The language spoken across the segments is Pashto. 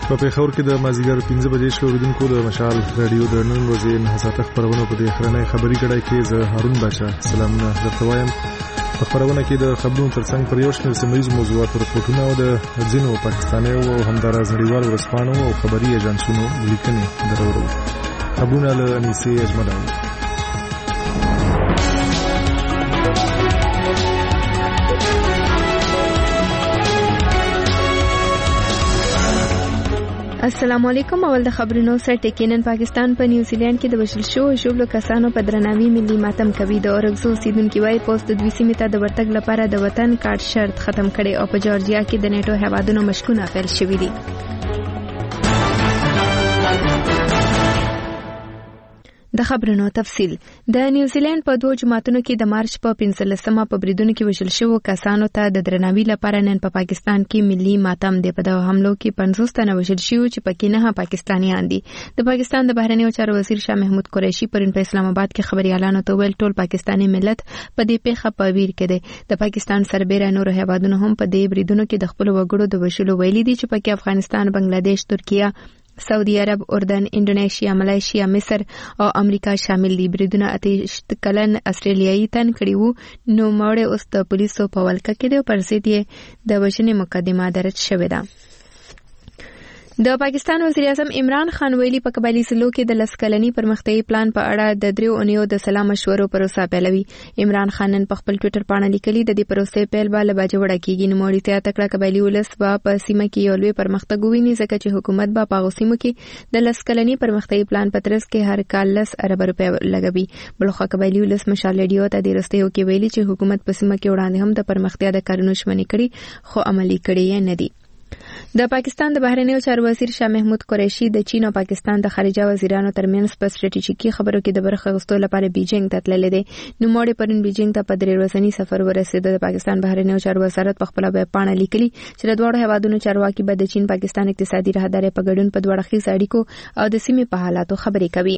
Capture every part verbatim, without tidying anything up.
په پېښور کې د مازدیګر پنځه بجې شو اوریدونکو د مشال رادیو د نن ورځې نه ساعته خبرونه په دې اخرنۍ خبري کړای کې زه هارون بچا سلامونه درته وایم. په خبرونه کې د خبرونو ترڅنګ پر یو شمېر سیمه ییزو موضوعاتو رپورټونه او د ځینو پاکستانیو او همداراز نړیوالو ورځپاڼو او خبري ایجنسونو لیکنې درورو. خبرونه له انیسې اجمل. السلام علیکم. اول د خبرونو سره ټکینن پاکستان په نیوزیلند کې د وژل شوو ژوبلو کسانو په درناوي ملي ماتم کوي. د اورګزو اوسیدونکو وايي پوسټ د دوی سیمې ته د ورتګ لپاره د وطن کارت شرط ختم کړي او په جورجیا کې د نیټو هیوادونو مشکونه پیل شوې دي. د خبرونو تفصیل. د نیوزیلند په دوه جماعتونو کې د مارچ په پنځلسمه په بریدونو کې وژل شوو کسانو ته د درناوي لپاره نن په پاکستان کې ملي ماتم دی. په دغه حملو کې پنځوس تنه وژل شوي چې پکې نه پاکستانیان دي. د پاکستان د بهرنیو چارو وزیر شاه محمود قریشي پرون په اسلام آباد کې خبريالانو ته ویل ټول پاکستاني ملت په دې پیښه په ویر کې دی. د پاکستان سربېره نور هیوادونو هم په دې بریدونو کې د خپل وګړو د وژلو ویلي دي چې پکې افغانستان، بنگلاديش، ترکیه، سعودي عرب، اردن، انډونیشیا، ملایشیا، مصر او امریکا شامل دي. بریدونه اتیش کلن استرالیایي تن کړي وو. نو موړ اوس د پولیسو په ولکه کې دی او پر ضد یې د وژنې مقدمه درج شوې ده. د پاکستان وزیر اعظم عمران خان ویلي په قبایلی سلو کې د لسکلنی پرمختیايي پلان په اړه د دریو اونیو د سلا مشورو پروسه پیلوي. عمران خان نن په خپل ټوئیټر باندې لیکلي د دې پروسې پیل به له باجه وړه کیږي. نو موري ته تکړه قبایلی ولس به په سیمه کې یو لوی پرمختګ وویني ځکه چې حکومت به په سیمه کې د لسکلنی پرمختیايي پلان په ترڅ کې هر کال لس ارب روپے لګوي. بلخوا قبایلی ولس مشال رادیو ته د رستیو کې ویلي چې حکومت په سیمه کې وړاندې هم د پرمختیا د کارونو شمنې کړي خو عملی کړي یې نه دي. د پاکستان د بهرنیو چارو وزیر شاه محمود قریشي د چین او پاکستان د خارجه وزیرانو ترمنځ په سټریټیژیکي خبرو کې د برخه اخیستو لپاره بیجینګ ته تللی دی. نو موړ پرون بیجینګ ته په درې ورځنی سفر ورسېد. د پاکستان بهرنیو چارو وزارت په خپل بیان لیکلي چې د دوه هیوادونو چارواکي به د چین پاکستان اقتصادي راهداري په ګډون په دوه اړخیز اړیکو او د سیمې په حالاتو خبرې کوي.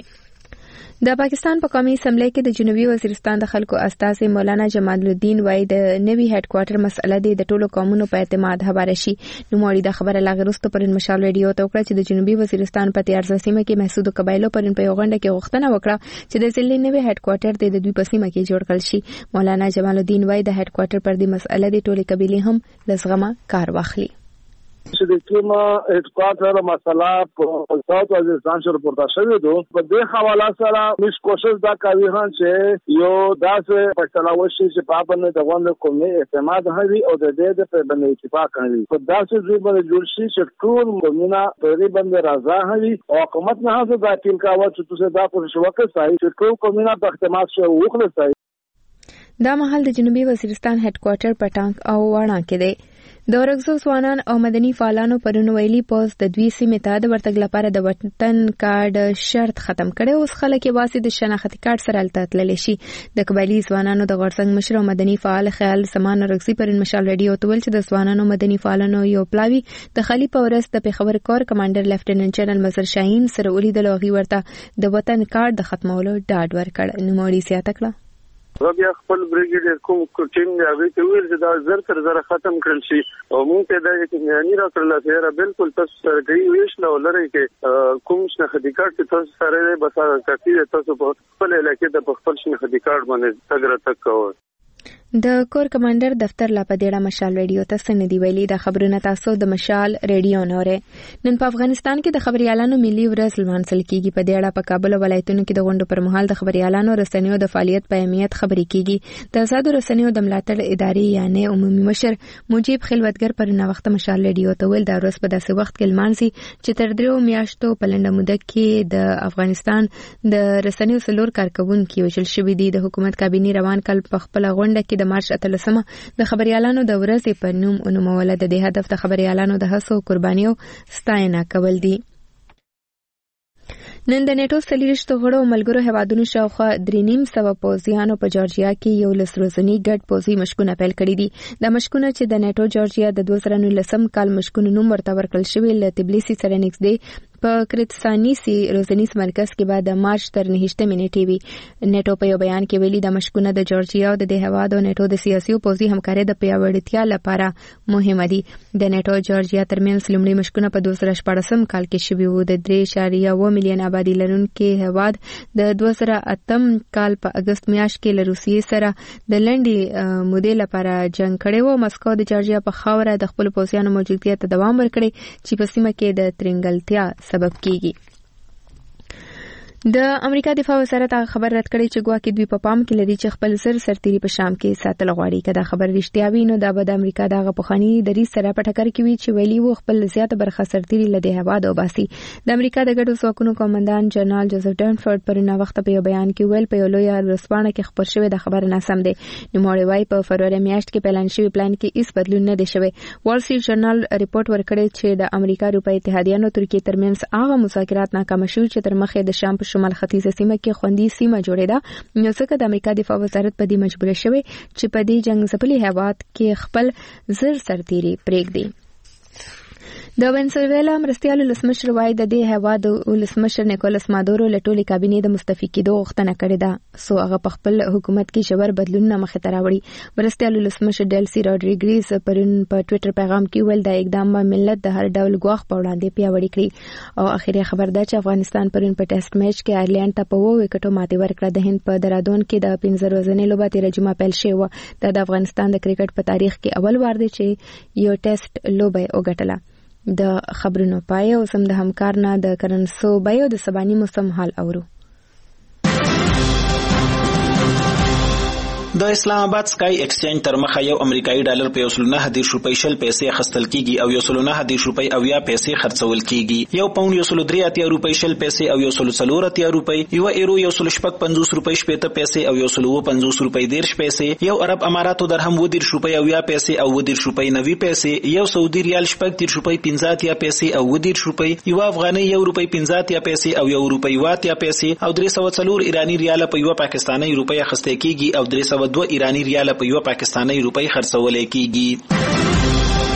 د پاکستان په قومي اسمبلی کې د جنوبي وزیرستان د خلکو استازي مولانا جمال الدین وای د نوي هډ کوارټر مسله د ټولو قومونو په اعتماد هواره شي. نو موري د خبره لاغرسته پرن مشال رادیو ته وکړه چې د جنوبي وزیرستان په تیارځه سیمه کې محسود قبایلو پرن په غونډه کې غوښتنه وکړه چې د ځلې نوي هډ کوارټر د دوی په سیمه کې جوړ کړل شي. مولانا جمال الدین وای د هډ کوارټر پر دې مسله د ټولو قبیلې هم لزغمه کار واخلي. چې د کومه هډکوارټر مسله په ساوث وزیرستان سره پورته شوې ده په دې حواله سره موږ کوشش دا کوي چې یو داسې فیصله وشي چې په باندې د غونډې قومي اعتماد هوي او د دې د باندې اتفاق کوي. په داسې ځای باندې جوړ شي چې ټول قومونه په دې باندې راضي هوي او حکومت نه هڅه کوي چې تاسو دا کوشش وکړئ چې ټول قومونه په اعتماد شي او وکړي. دا مهال د جنوبي وزیرستان هډ کوارټر په ټانک او واڼه کې دی. د اورګزو ځوانان او مدني فعالانو پرون ویلي پوز د دوی سیمې ته د ورتګ لپاره د وطن کارت شرط ختم کړي. اوس خلک واسي د شناختي کارت سره الته تللی شي. د قبایلی ځوانانو د غورځنګ مشر او مدني فعال خیال سمان رغسي پرون مشال رادیو ته ویل چې د ځوانانو مدني فعالانو یو پلاوی د خلی پورس د پیښور کور کمانډر لیفټیننټ جنرال مظهر شاهین سره ولیدل او غي ورته د وطن کارت د ختمولو ډاډ ورکړ. نو موري سیاته کړه بیا خپل بریګیډیر کوم ټیم دی هغه ته ویل چې دا زر تر زر ختم کړل شي او موږ ته دا یقیني راکړل چې را بالکل تاسو سره کوي ویش نو لري کې کوم شنه خدیکارت تاسو سره به کافي تاسو په خپل علاقې د خپل شنه خدیکارت باندې تګره تک کوئ. د کور کمانډر دفتر لا پدېړه مشال رادیو ته سندې ویلي. د خبرونه تاسو د مشال رادیو نوره. نن په افغانستان کې د خبريالانو ملي ورځ لمانځل کیږي. په دې اړه په کابل ولایتونو کې د غونډو پر مهال د خبريالانو رسنیو د فعالیت په اهمیت خبرې کیږي. د آزاد رسنیو د ملاتړ ادارې یعنی عمومي مشر مجيب خلوتګر پر نو وخت مشال رادیو ته ویل دا ورځ په داسې وخت کې لمانځي چې تر دریو میاشتو په لنډه موده کې د افغانستان د رسنیو سلور کارکونکو وشل شوې دي. د حکومت کابینه روان کال په خپل غونډه کې د مارچ اتلسمه د خبريالانو د ورځې په نوم ونومول. د دې هدف د خبريالانو د هڅو قربانيو ستاینه کول دي. نن د نیټو سلیریشتو غړو ملګرو هوادونو شاوخوا درې نیم سوه پوځیانو په جورجیا کې یو لس ورځنی ګډ پوځي مشقونه پیل کړي دي. د مشقونه چې د نیټو جورجیا د دوه زره نولسم کال مشقونو نوم ورته ورکړل شوی ل تبلیسي سره نږدې په کرتسانی سي روزنیز مرکز کې بعد د مارچ تر نهشتمې نیټې وی. نیټو په یو بیان کې ویلي د مشکونه د جورجیا او د هواد او نیټو د سیاسي او پوځي همکارۍ د پیاوړتیا لپاره مهمه دي. د نیټو جورجیا ترمنځ لومړی مشکونه په دوه زره شپږ کال کې شوي وو. د درې اعشاریه اووه میلیون آبادی لرونکي هواد د دوه زره اتم کال په اگست میاشت کې له روسیې سره د لنډې مودې لپاره جنگ کړی و. مسکو د جورجیا په خاوره د خپل پوځیانو موجودیت ته دوام ورکړي چې په سیمه کې د ترنګلتیا سبب کیږي. د امریکا دفاع وزارت هغه خبر رد کړی چې ګواکې دوی په پام کې لري چې خپل زر سرتیري په شام کې ساتل غواړي. کله خبر رښتیا وي نو دا به د امریکا دغه پخوانی دریځ سره په ټکر کې وي چې ویلي وو خپل زیاته برخه سرتیري له هواد او باسي. د امریکا د ګډو ځواکونو قومندان جنرال جوزف ډنفورد پر نو وخت په یو بیان کې ویل په یو لوی ورسپانه کې خبر شوی د خبر ناسم دی. نو موري وايي په فروری میاشت کې پلان شوی پلان کې هیڅ بدلون نه دی شوی. وال سټریټ جورنال ریپورت ورکړی چې د امریکا اروپای اتحادیه او ترکیه ترمنځ هغه مذاکرات ناکام شوي چې تر مخه د شام په شمال ختیځه سیمه کې خوندي سیمه جوړېده. نو څنګه د امریکا دفاع وزارت په دې مجبور شوی چې په دې جنگ ځپلي هواد کې خپل زر سرتیري پرېږدي. د وینزویلا مرستیالو لسمشر وايي د دې هواد ولسمشر نیکولاس مادورو له ټولې کابینې د مستعفي کېدو غوښتنه کړې ده سو هغه په خپل حکومت کې ژور بدلونونه مخې ته راوړي. مرستیالو لسمشر ډیلسي راډریګریز پرون په ټوئیټر پیغام کې ویل د اقدام به ملت د هر ډول ګواښ په وړاندې پیاوړی کړي. او اخیری خبر ده چې افغانستان پرون په ټیسټ میچ کې آیرلند ته په اووه وکټو ماتې ورکړه. د هند په درادون کې د پنځه ورځې لوبه تیر جمعه پیل شوې و. دا د افغانستان د کرکټ په تاریخ کې اول وار دی چې یو ټیسټ لوبه وګټله. د خبرونو پای او سم د همکار نه د کرنسو بایو د سبانی موسم حال اورو. د اسلام آباد سکای ایکسچینج تر مخه یو امریکایي ډالر په یو سل نه د روپۍ شل پیسې خستل کیږي او یو سل نه د روپۍ او یا پیسې خرڅول کیږي. یو پاوند یو سل درې اتیا روپۍ شل پیسې او یو سل څلور اتیا روپۍ، یو ایرو یو سل شپږ پنځوس روپۍ شپېته پیسې او یو سل اووه پنځوس روپۍ دیرش پیسې، یو عرب اماراتو درهم اووه دیرش روپۍ او یا پیسې او اووه دیرش روپۍ نوي پیسې، یو سعودي ریال شپږ دیرش روپۍ پنځه اتیا پیسې او اووه دیرش روپۍ، یو افغاني یو روپۍ پنځه اتیا پیسې او یو روپۍ اووه اتیا پیسې او درې سوه څلور ایراني ریال په یو پاکستاني روپۍ اخیستل کیږي او درې سوه دوه ایراني ریال په یو پاکستاني روپۍ خرڅول کیږي.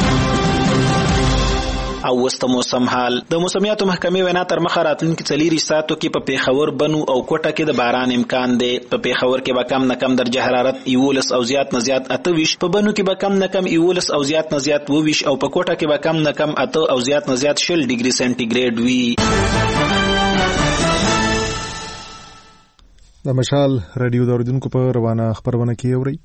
او وست موسم حال د موسمیاتو محکمې وینا تر مخه راتلونکي څلور ساعتو کې په پیښور بنو او کوټه کې د باران امکان دی. په پیښور کې به کم نه کم درجه حرارت یوولس او زیات نه زیات اته ویش، په بنو کې به کم نه کم یوولس او زیات نه زیات اووه ویش او په کوټه کې به کم نه کم اته او زیات نه زیات شل ډیګري سنټیګریډ وي. د مشال رادیو د اوریدونکو په روانه خبرونه کې اوري.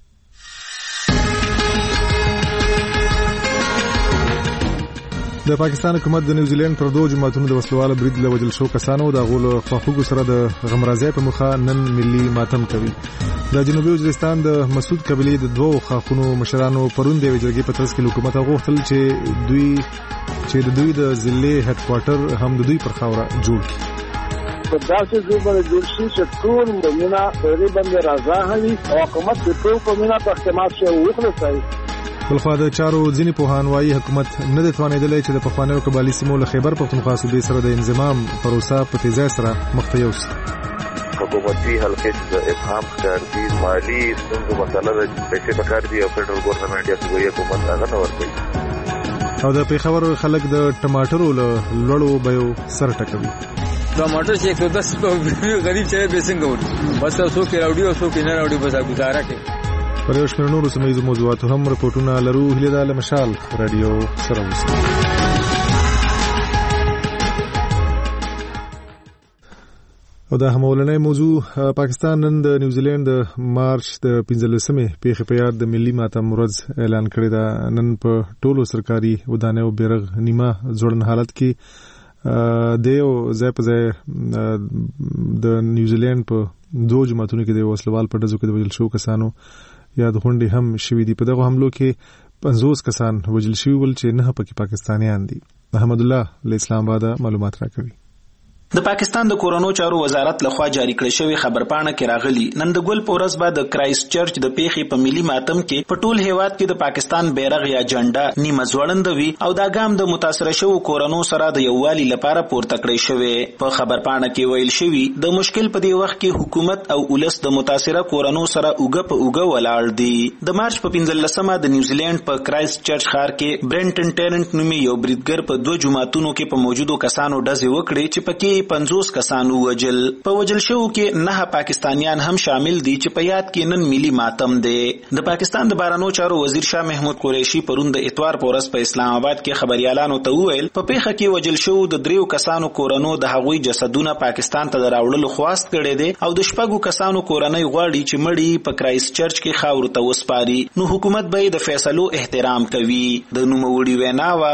د پاکستان حکومت د نیوزیلند پر دوه جماعتونو د وسلواله برید له وجل شو کسانو د غولو خواخوږو سره د غمرازۍ په مخه نن ملي ماتم کوي. د جنوبي وزیرستان د مسعود قبیلې د دوه خاخونو مشرانو پرون د وجرګي په ترڅ کې حکومت غوښتل چې دوی چې د دوی د ضلع هډ کوارټر هم د دوی پر خاوره جوړ کړي. په داسې ځای باندې جوړ شي چې ټول قومونه پرې باندې راځه هوي او حکومت د ټول قومونه په احتمال شي وکړي. بلخوا د چارو ځینې پوهان وایي حکومت نه دی توانېدلی چې د پخوانیو قبایلي سیمو له خیبر پښتونخوا صوبې سره د انضمام پروسه په تیزۍ سره مخ ته یوسي. حکومتي حلقې د ابهام ښکار دي، مالي ستونزو مسله ده، پیسې پکار دي او فیډرل ګورنمنټ یا صوبایي حکومت هغه نه ورکوي. او د پېښور خلک د ټماټرو له لوړو بیو سر ټکوي. ټماټر چې یو دس غریب چې به څنګه وړي، بس څوک راوړي او څوک نه راوړي، بس گزاره کوي. پر یو شمېر نورو سیمه موضوعاتو هم رپورټونه لرو. هیله ده له مشال رادیو سره اوسئ. او دا همولنۍ موضوع پاکستان نن د نیوزیلند د مارچ د پنځلسمې پیښې په یاد د ملي ماتم ورځ اعلان کړی ده. نن په ټولو سرکاري ودانیو بیرغ نیمه ځوړن حالت کې د یو ځای په ځای د نیوزیلند په دوه جماعتونو کې د وسلوال په ډزو کې د وژل شوو کسانو یاد غونډې هم شوې دي. په دغه حملو کې پنځوس کسان وژل شوي ول چې نه پکې پاکستانیان دي. محمد الله له اسلام آباد معلومات راکوي. د پاکستان د کورونو چارو وزارت لخوا جاری کړی شوی خبرپاڼه کې راغلی نن د ګل پورس بعد د کرایست چرچ د پیښې په ملي ماتم کې په ټول هیواد کې د پاکستان بیرغ یا جنډا نیمه ځوړند وي او دا ګام د متاثر شوو کورونو سره د یووالي لپاره پورته کړی شوی. په خبرپاڼه کې ویل شوی د مشکل په دی وخت کې حکومت او ولس د متاثره کورونو سره اوګه په اوګه ولاړ دي. د مارچ په پنځلسمه د نیوزیلند په کرایست چرچ ښار کې برنټن ټرنټ نومي یو بریدګر په دوه جماعتونو کې په موجودو کسانو ډزې وکړې چې پکې پنځوس کسانو وجل. په وجل شو کې نه پاکستانیان هم شامل دي چې په یاد کې نن ملي ماتم دی. د پاکستان د بهرنیو چارو وزیر شاه محمود قریشي پرون د اتوار په ورځ په اسلام آباد کې خبريالانو ته وویل په پیښه کې وجل شو د دریو کسانو کورونو د هغوی جسدونه پاکستان ته راوړلو خواست کړي دي او د شپږو کسانو کورنۍ غواړي چې مړي په کرایست چرچ کې خاور ته وسپاري. نو حکومت به د فیصلو احترام کوي. د نوموړي وینا وا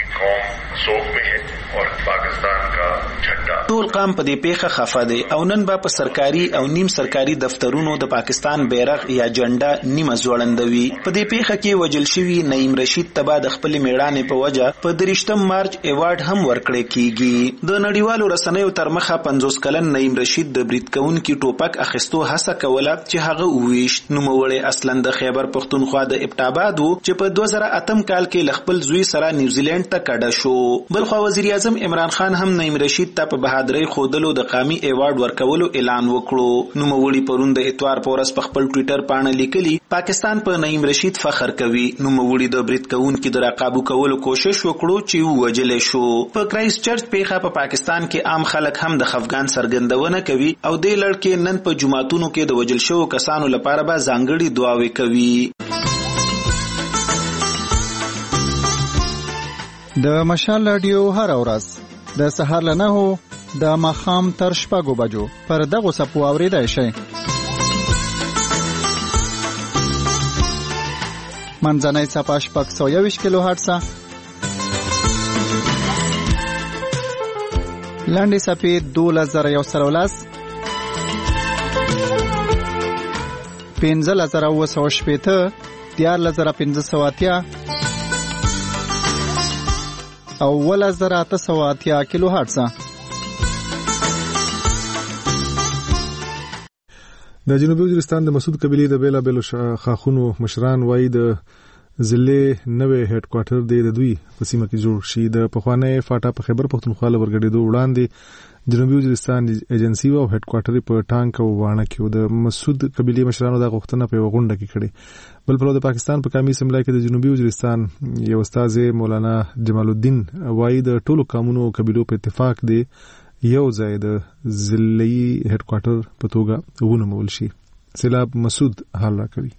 ټول قام په دې پیښه خفه دی او نن به په سرکاري او نیم سرکاري دفترونو د پاکستان بیرغ یا جنډا نیمه ځوړندوي. په دې پیښه کې وجل شوی نعیم رشید تبا د خپل میړانې په وجه په درشتم مارچ ایوارډ هم ورکړی کیږي. د نړیوالو رسنیو تر مخه پنځوس کلن نعیم رشید د برید کوونکي ټوپک اخیستو هڅه کوله چې هغه وویشت. نوموړی اصلا د خیبر پختونخوا د ابټاباد وو چې په دوه زره اتم کال کې ل خپل زوی سره نیوزیلند ته کډه شو. بلخوا وزیر اعظم عمران خان هم نعیم رشید ته په بهادرۍ خودلو د قامي ایوارډ ورکولو اعلان وکړو. نوموړي پرون د اتوار په ورځ په خپل ټوئیټر باندې لیکلي پاکستان په نعیم رشید فخر کوي. نوموړي د برید کوونکي د راقابو کولو کوشش وکړو چې ووجل شو. په کرایست چرچ پیښه په پاکستان کې عام خلک هم د خفګان څرګندونه کوي او د لړکې نن په جمعتونو کې د وجل شوو کسانو لپاره به ځانګړي دعاوې کوي. د مشال رادیو هر ورځ د سهار له نهو د ماښام تر شپږو بجو پر دغو څپو اورېدای شئ. منځنۍ څپه شپږ سوه یوویشت کیلو هرټزه، لنډې څپې دولس زره یو سوه لس، پنځلس زره اووه سوه شپېته، دیارلس زره پنځه سوه اتیا او اوولس زره اته سوه اتیا کیلو هرټزه. د جنوبي وزیرستان د مسعود قبیلې د بیلابیلو ښاخونو مشران وایي د ضلع نوې هډ کوارټر دی د دوی په سیمه کې جوړ شي. د پخوانۍ فاټا په خیبر پختونخوا له ورګډېدو وړاندې جنوبي وزیرستان ایجنسي او هډ کوارټر په ټانک او واڼه کې د مسعود قبیلې مشرانو د غوښتنه په غونډه کې کړې. بل پلو د پاکستان په قومي اسمبلی کې د جنوبي وزیرستان یو استاد مولانا جمال الدین وایي د ټولو قومونو او قبیلو په اتفاق دی یو ځای د ضلعي هډ کوارټر په توګه ونومول شي. سیلاب مسعود حال راکوي.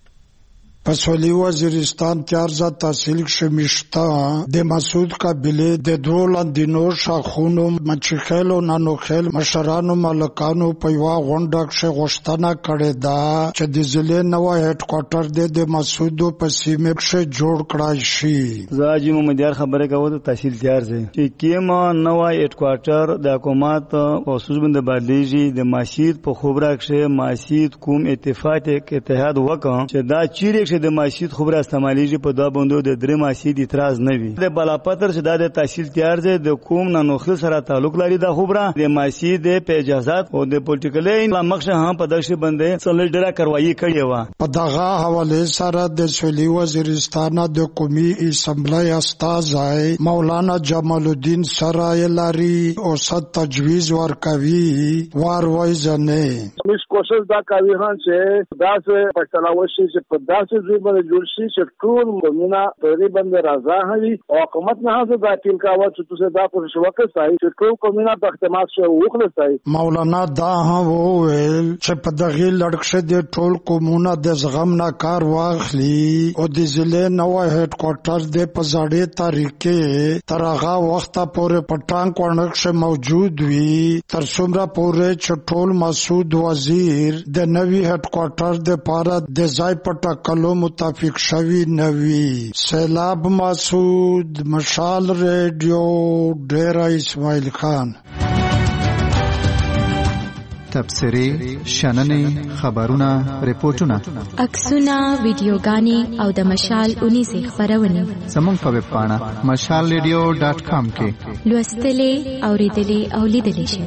پسولی وزیرستان تیارزا تحصیل شمیشتا د مسعود قبیلې د دوو لاندینو شاخونو مچخیل او نانوخیل مشرانو مالکانو په یوه غونډه کښې غوښتنه کړې ده چې د ضلع نوی هډ کوارټر دی د مسعودو په سیمې کښې جوړ کړای شي. زه حاجي محمد یار خبرې کوم د تحصیل تیارزه چې کیما نوی هډ کوارټر د حکومت خصوص باندې بدلیږي د مسجد په خبره کښې مسجد کوم اتفاق اتحاد وکړ چې دا چیرې د مسجد خبره استعمالیږي په دا بندو د درې مسجد اعتراض نه وي. د بلاپتر چې دا د تحصیل تیار دی د کوم نانوخیل سره تعلق لري دا خبره د مسجد په اجازهات او د پولیټیکل مخشه هم په دغه باندې څلور ډیره کاروایی کړې و. په دغه حواله سره د سویلي وزیرستان د قومي اسمبلی استازی مولانا جمال الدین سره لري او ست تجویز ورکوي واروي ځنه مش کوشش دا کوي چې دا څه پښتنه وشي چې په داسې ځای باندې جوړ شي چې ټول قومونه تقریبا راضا وي او حکومت نه هڅه دا ټیل کاوه چې تاسو دا پر شوکه سای چې ټول قومونه په احتمال شو وخلصای. مولانا دا هم وویل چې په دغه لړکشه د ټول قومونه د زغم نه کار واخلي او د ضلع نوی هډ کوارټر د په ځړې طریقې تر هغه وخته پورې په ټانک ورنکشه موجود وي تر څومره پورې چې ټول مسعود وزیر د نوی هډ کوارټر د پاره د ځای په ټاکلو متفق شوی نوی. سیلاب مسعود، مشال ریډیو، ډیرا اسماعیل خان. تبصرې شننې خبرونه ریپورتونه عکسونه ویډیوګانې او د مشال اونیزې خبرونه زموږ په ویب پاڼه مشال ریډیو ډاټ کام کې لوستلې اوریدلې او لیدلې شئ.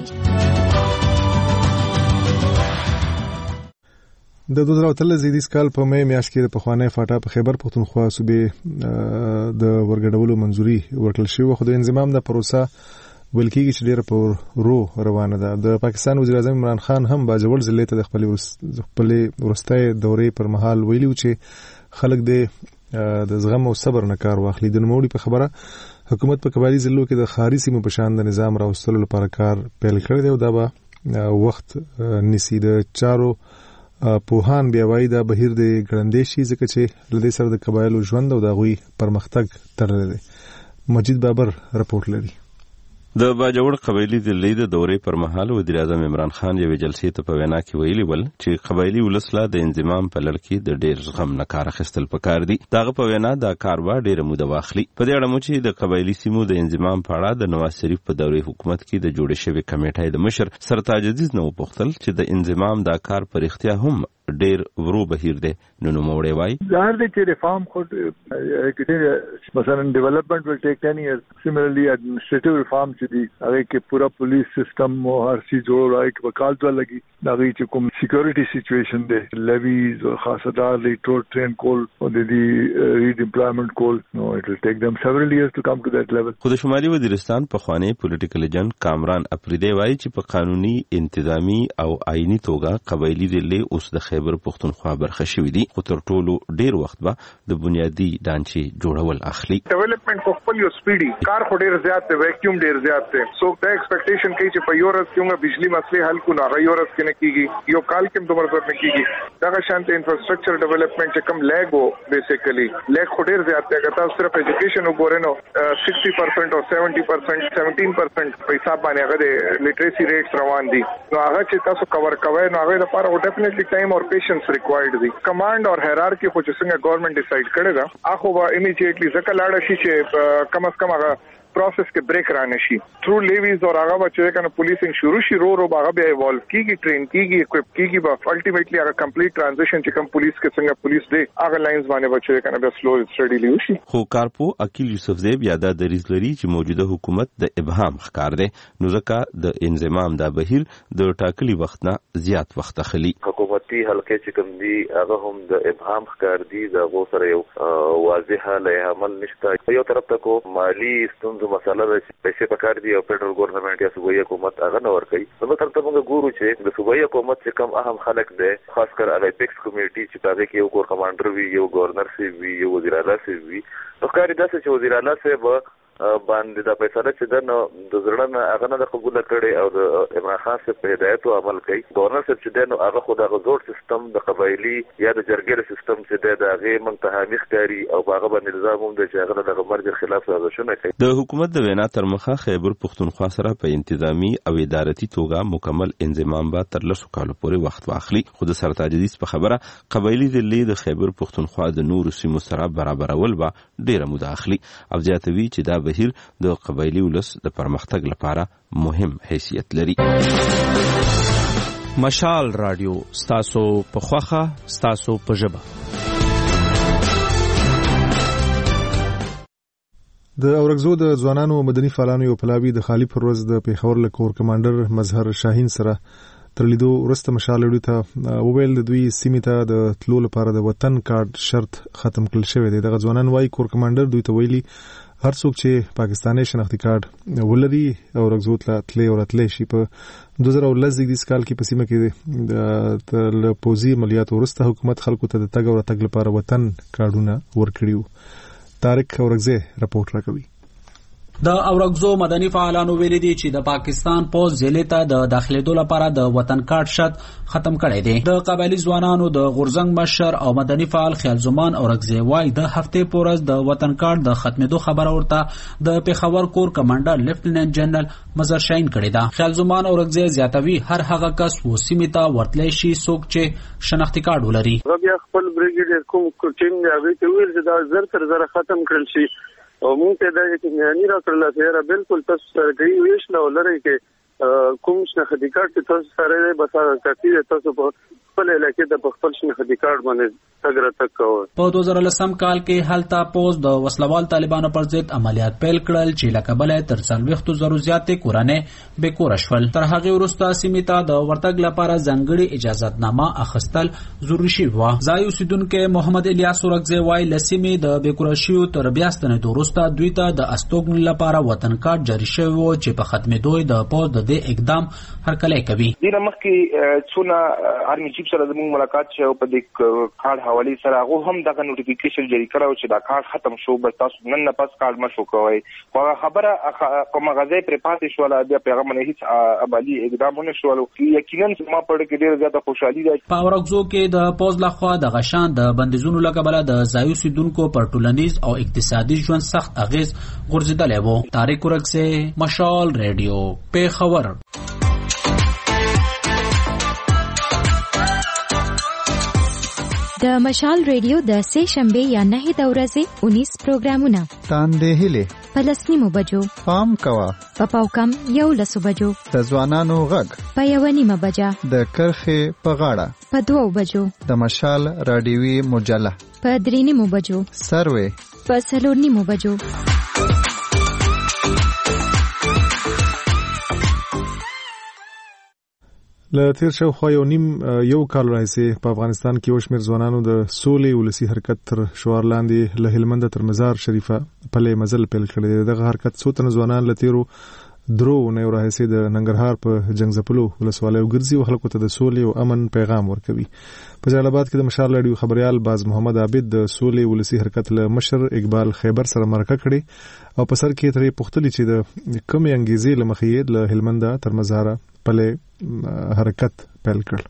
د دوه زره اتلس زیږدیز کال په مې میاشت کې د پخوانی فاټا په خیبر پښتونخوا صوبې د ورګډولو منځوري ورکړل شوې، خو د انضمام د پروسه ویل کېږي چې ډېره په ورو روانه ده. د پاکستان وزیر اعظم عمران خان هم باجوړ ضلع ته د خپلې وروستۍ دورې پر مهال ویلي و چې خلک د زغم او صبر نه کار واخلي. د نوموړي په خبره حکومت په قبایلي ضلعو کې د ښاري سیمو په شان د نظام راوستلو لپاره کار پیل کړی دی او دا به وخت نیسي. د چارو پوهان بیا وایي دا بهیر د ګړندې شي ځکه چې له دې سره د قبایلو ژوند او د هغوی پرمختګ تړلی دی. مجید بابر رپورټ لري. د باجوړ قبایلی د لید دورې پر مهال وزیر اعظم عمران خان یوې جلسې ته په وینا کې ویلي ول چې قبایلی ولس لا د انضمام په لړ کې د ډېر زغم نه کار اخیستل پکار دي. دغه په وینا دا کار به ډېره موده واخلي. په دې اړه مو چې د قبایلی سیمو د انضمام په اړه د نواز شریف په دورې حکومت کې د جوړې شوې کمیټې د مشر سرتاج عزیز نه وپوښتل چې د انضمام دا کار پر اختیا هم ډېر ورو بهیر دی. نو نوموړی وایي ظاهر دی چې ریفارم خود مثلا ډیولپمنٹ will take ten years. Similarly administrative reform چې دی هغه کې پورا پولیس سیستم او هر څه جوړ راځي چې وکالت ولګي هغه چې کوم سکیورټي سچويشن دی لیویز او خاصدار لیټور ټرین کول او د دې ری ډیپلویمنٹ کول نو it will take them several years to come to that level. خو د شمالي وزیرستان په خوانی پولیټیکل ایجنټ کامران اپریدی وایي چې په قانوني انتظامی او آئینی توګه قبایلی ضلع اوس د خیبر پښتونخوا برخه شوې دي، خو تر ټولو ډیر وخت به د بنیادی ډانچې جوړول اخلي. ډیولپمنٹ په خپل یو سپیډي کار خو ډیر زیات دی، ویکیوم ډیر زیات دی. سو دا ایکسپیکټیشن کوي چې په یورس کې موږ بجلی مسلې حل کو نه یورس کې نه کیږي، یو کال کې دومره ضرورت نه کیږي. دا شانت انفراستراکچر ډیولپمنٹ چې کم لیګو بیسیکلی لیګ خو ډیر زیات دی. اگر تاسو صرف ایجوکیشن وګورئ نو sixty percent او seventy percent seventeen percent په حساب باندې هغه د لیټریسي ریټس روان دي. نو هغه چې تاسو کور کوئ نو هغه لپاره ډیفینیټلی ټایم او پیشنس ریکوایرډ دي. کمانډ او هیرارکی خو چې څنګه ګورنمنت ډیسایډ کړی دا اخو به امیډیټلی ځکه لاړ شي چې کم از کم هغه پروسس کې بریک را نشي تھرو لیویز او هغه چې کنه پولیسینګ شروع شي رو رو هغه بیا ایوالو کیږي، ټرین کیږي، اکوپ کیږي، به الټیمیټلی هغه کمپلیټ ترانزیشن چې کوم پولیس کې څنګه پولیس دی هغه لاینز باندې بچي کنه بیا سلو سټډیلی وشي. خو کارپو عقیل یوسف زیب یاده دریز لري چې موجوده حکومت د ابهام ښکار دی، نو ځکه د انضمام دا بهیر د ټاکلي وخت نه زیات وخت اخلي. حکومتي حلقې چې کوم دي هغه هم د ابهام ښکار دي، د غو سره یو واضحه لایحه عمل نشته. یو طرف ته کو مالی ستونزو مسله پیسې پکار دي او فدرال ګورنمنت یا صوبایي حکومت هغه نه ورکوي. نو تر ته موږ ګورو چې د صوبایي حکومت چې کم اهم خلک دي خاص کر الیپکس کمیټي چې هغه کې یو کور کمانډر وي، یو گورنر سی وي، یو وزیر اعلی سی وي. نو کاری داسې چې وزیر اعلی سی به باندې د فیصله چې د د زړه نه هغه نه قبول کړي او د عمران خان صاحب په هدایت او عمل کوي. گورنر صاحب چې د نو هغه خو د غزور سیستم د قبایلی یا د جرګې سیستم چې د هغه منتهامي ښکاری او هغه باندې نظام هم د چې هغه د مرګ خلاف سازشونه کوي. د حکومت د وینا تر مخه خیبر پښتونخوا سره په انتظامی او ادارتي توګه مکمل انضمام به تر لسو کالو پورې وخت واخلي. خو د سرتاج عزیز په خبره قبایلی ضلع د خیبر پښتونخوا د نورو سیمو سره برابرول به ډیره موده اخلي او زیاتوي چې دا بهیر د قبایلی ولس د پرمختګ لپاره مهم حیثیت لري. مشال رادیو ستاسو په خوخه ستاسو په ژبه. د اورګزو د ځوانانو مدني فعالانو یو پلاوی د خالی پر ورځ د پیښور له کور کمانډر مظهر شاهین سره تر لیدو وروسته مشال لري ته وویل د دوی سیمې ته د تلو لپاره د وطن کارت شرط ختم کړل شوی دی. دغه ځوانان وايي کور کمانډر دوی ته ویلي هر څوک چې پاکستاني شناختی کارت ولري او رغزو ته تلې او راتلې شي. په دوه زره ولس زیږدیز کال کې په سیمه کې د پوزي عملیات وروسته حکومت خلکو ته د تګ او راتګ لپاره وطن کارتونه ورکړیو. طارق اورغزه رپورټ راکوي. د اورګزو مدني فعالانو ویلي دي چې د پاکستان پوز ضلع ته د داخليدو لپاره د وطن کارت شرط ختم کړی دی. د قبایلی ځوانانو د غورزنګ مشر او مدني فعال خیال زمان اورګزه وايي د هفته پورز د وطن کارت د ختمېدو خبره ورته د پیښور کور کمانډر لیفټیننټ جنرال مظهر شاهین کړی دا. خیال زمان اورګزه زیاتوي هر هغه کس و سیمې ته ورتلی شي څوک چې شناختی کارت ولري. بیا خپل بریګیډیر کوم کوچینګ هغه ته ویل چې دا زر تر زر ختم کړل شي او مونږ ته دا یقیني راکړل چې را بالکل تاسو سره کوي ویش نه ولري کې کوم شناختی کارت چې تاسو سره به کافي تاسو په خپل علاقې د خپل شناختی کارت باندې څنګه تک کوو. په دوه زره لسم کال کې هلته پوز د وسلوال طالبانو پر ضد عملیات پیل کړل چې لکه بل تر څلوېښتو زرو زیاتې کورنۍ بې کوره شول. تر هغې وروسته سیمې ته د ورتګ لپاره ځانګړې اجازتنامه اخیستل ضروري شوي وه. ځای اوسېدونکی محمد الیاس ورکزی وایي له سیمې د بې کوره شویو تر بیا ستنېدو وروسته دوی ته د استوګنې لپاره وطن کارت جاري شوی و چې په ختمېدو یې د پوز د دې اقدام هرکلی کوي. دې نه مخکې څونه آرمي چیف سره زموږ ملاقات شوی په دې کارت حوالې سره هغه هم دغه نوټیفیکیشن جاری کړو چې دا کارت ختم شو بس تاسو نن نه پس کارت مشو کوئ. خو خبره په مغازه پر پاتې شو بیا پیغام نه هیڅ عملی اقدامونه شول. یقینا ما پړ کې ډیر زیاته خوشحالي ده. په اورګزو کې د پوز لخوا د غشان د بندیزونو لګبله د ځایو سیدونکو پر ټولنیز او اقتصادي ژوند سخت اغیز غورځېدلی و. طارق ورکزی، مشال ریډیو، پیښور. د مشال ریډیو د سه شنبه یا نه د ورځې اونیس پروګرامونه تاندې هلي په لسنیمو بجو پام کوا په پاوکم یو لسو بجو د ځوانانو غږ په یو نیمه بجا د کرخې په غاړه په دوو بجو د مشال رادیوي مجله په درې نیمو بجو سروي په څلور نیمو بجو. له تیر شاوخوا یو نیم یو کال راهیسې په افغانستان کې یو شمېر ځوانانو د سولې ولسي حرکت تر شعار لاندې له هلمند تر مزار شریفه پلې مزل پیل کړی دی. دغه حرکت څو تنه ځوانان له تیرو درو اونیو راهیسې د ننګرهار په جنګ ځپلو ولسوالیو ګرځي او خلکو ته د سولې او امن پیغام ورکوي. په جلال آباد کې د مشال راډیو خبریال باز محمد عابد د سولې ولسي حرکت له مشر اقبال خیبر سره مرکه کړې او په سر کې ترې پوښتلې چې د کومې انګیزې له مخې له هلمند تر مزاره پلې حرکت پیل کړ.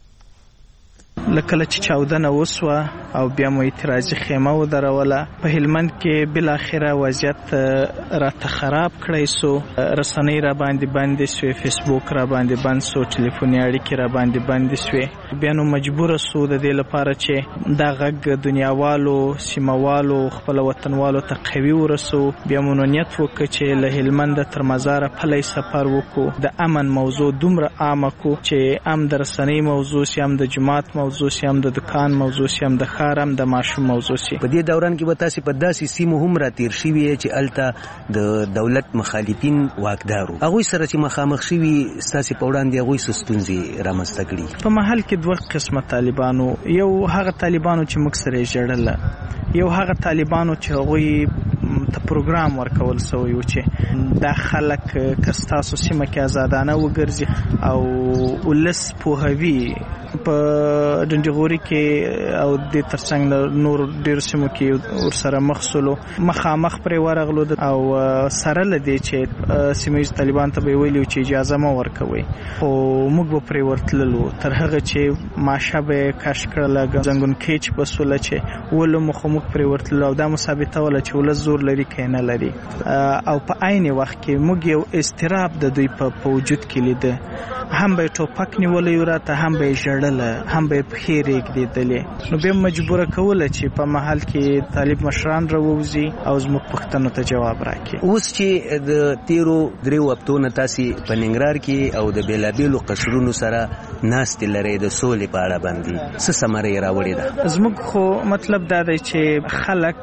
لکه چې چاودنه وسوه او بیا مو اعتراضي خیمه ودروله. په هلمند کې بل اخره وضعیت راته خراب کړی سو. رسنۍ را باندې بندې سوې، فیسبوک را باندې بند سو، ټلیفوني اړیکې را باندې بندې سوې. بیا نو مجبور سو د دې لپاره چې دا غږ دنیاوالو سیموالو خپل وطنوالو ته قوي ورسو. بیا مو نیت وکړ چې له هلمند تر مزاره پلی سفر وکړو. د امن موضوع دومره عامه کو چې ام د رسنۍ موضوع سي، ام د جماعت موضوع سي، ام د دکان موضوع سي، ام د ښار، ام د ماشوم موضوع سي. په دې دوران کې به تاسو په داسې سیمو هم را تیر شوي چې الته د دولت مخالفین واکدارو هغوی سره چې مخامخ شوي ستاسو په وړاندې هغوی څه ستونزې رامنځته کړي. په محل کې دوه قسمه طالبانو، یو هغه طالبانو چې موږ سره یې ژړل، یو هغه طالبانو چې هغوی ته پروګرام ورکول سوی و چې دا خلک که ستاسو سیمه کې آزادانه وګرځي او ولس پوهوي. په ډنډغوري کې او د ترڅنګ د نور ډیر سیمو کې ورسره مخ سولو مخامخ پرې ورغلو او سره لدی چې سیمه طالبان ته ویلو چې اجازه مو ورکوي او موږ به پرې ورتللو تر هغه چې ماشه به کاش کړل زنګون کېچ په سوله چې ولو مخ موږ پرې ورتللو او دا مثابته ول چې ول زور لري کینه لري او په عین وخت کې موږ یو استراب د دوی په وجود کې لیده. هم به ټوپک نیولې ورته، هم به جړل، هم به په ریګ دیدلې. نو به مجبور کوله چې په محل کې طالب مشران راووزي او زموږ پښتنو ته جواب راکړي. اوس چې د تیرو دریو هفتو تاسو په ننګرهار کې او د بیلابیلو قصرونو سره ناستې لري د سولې په اړه باندې څه سمره راوړي ده؟ زموږ خو مطلب دا دی چې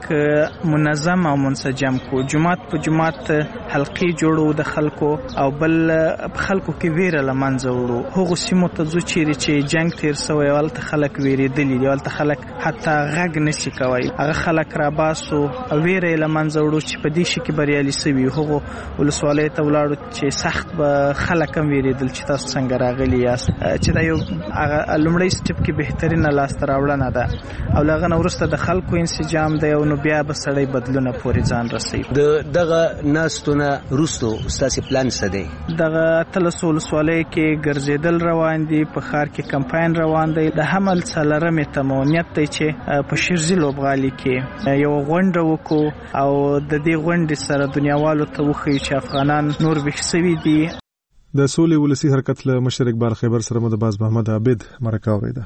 خلک منظم او منسجم کو، جماعت په جماعت حلقې جوړو د خلکو او بل خلکو کې ویره لمن زوړو. هغه سیمو ته ځو چیرې چې جنگ تیر سوی ولته خلک ویریدلی دي، ولته خلک حتی غږ نشي کوي. هغه خلک را باسو او ویره لمن زوړو چې په دې شي کې بریالي سوي. هغه ولسوالۍ ته ولاړو چې سخت به خلک هم ویریدل چې تاسو څنګه راغلي یاست، چې دا یو هغه لومړی سټپ کې بهترینه لاسته راوړنه ده او لغه نو ورسته د خلکو انسجام دی او نو بیا به سړی بدلونه پورې ځان رسي. د دغه ناستونه روستو ستاسو پلان څه دی؟ دغه تلسو ولسوالۍ کې ګرځیدل روان دي، په ښار کې کمپاین روان دی. د حمل څلرمې تمونیت دی چې په شیرزي لوبغالي کې یو غونډه وکړو او د دې غونډې سره دنیاوالو ته وښیو چې افغانان نور ویښ سوي دي. د سولې ولسي حرکت له مشر اقبال خیبر سره مو د باز محمد عابد مرکه اورېده.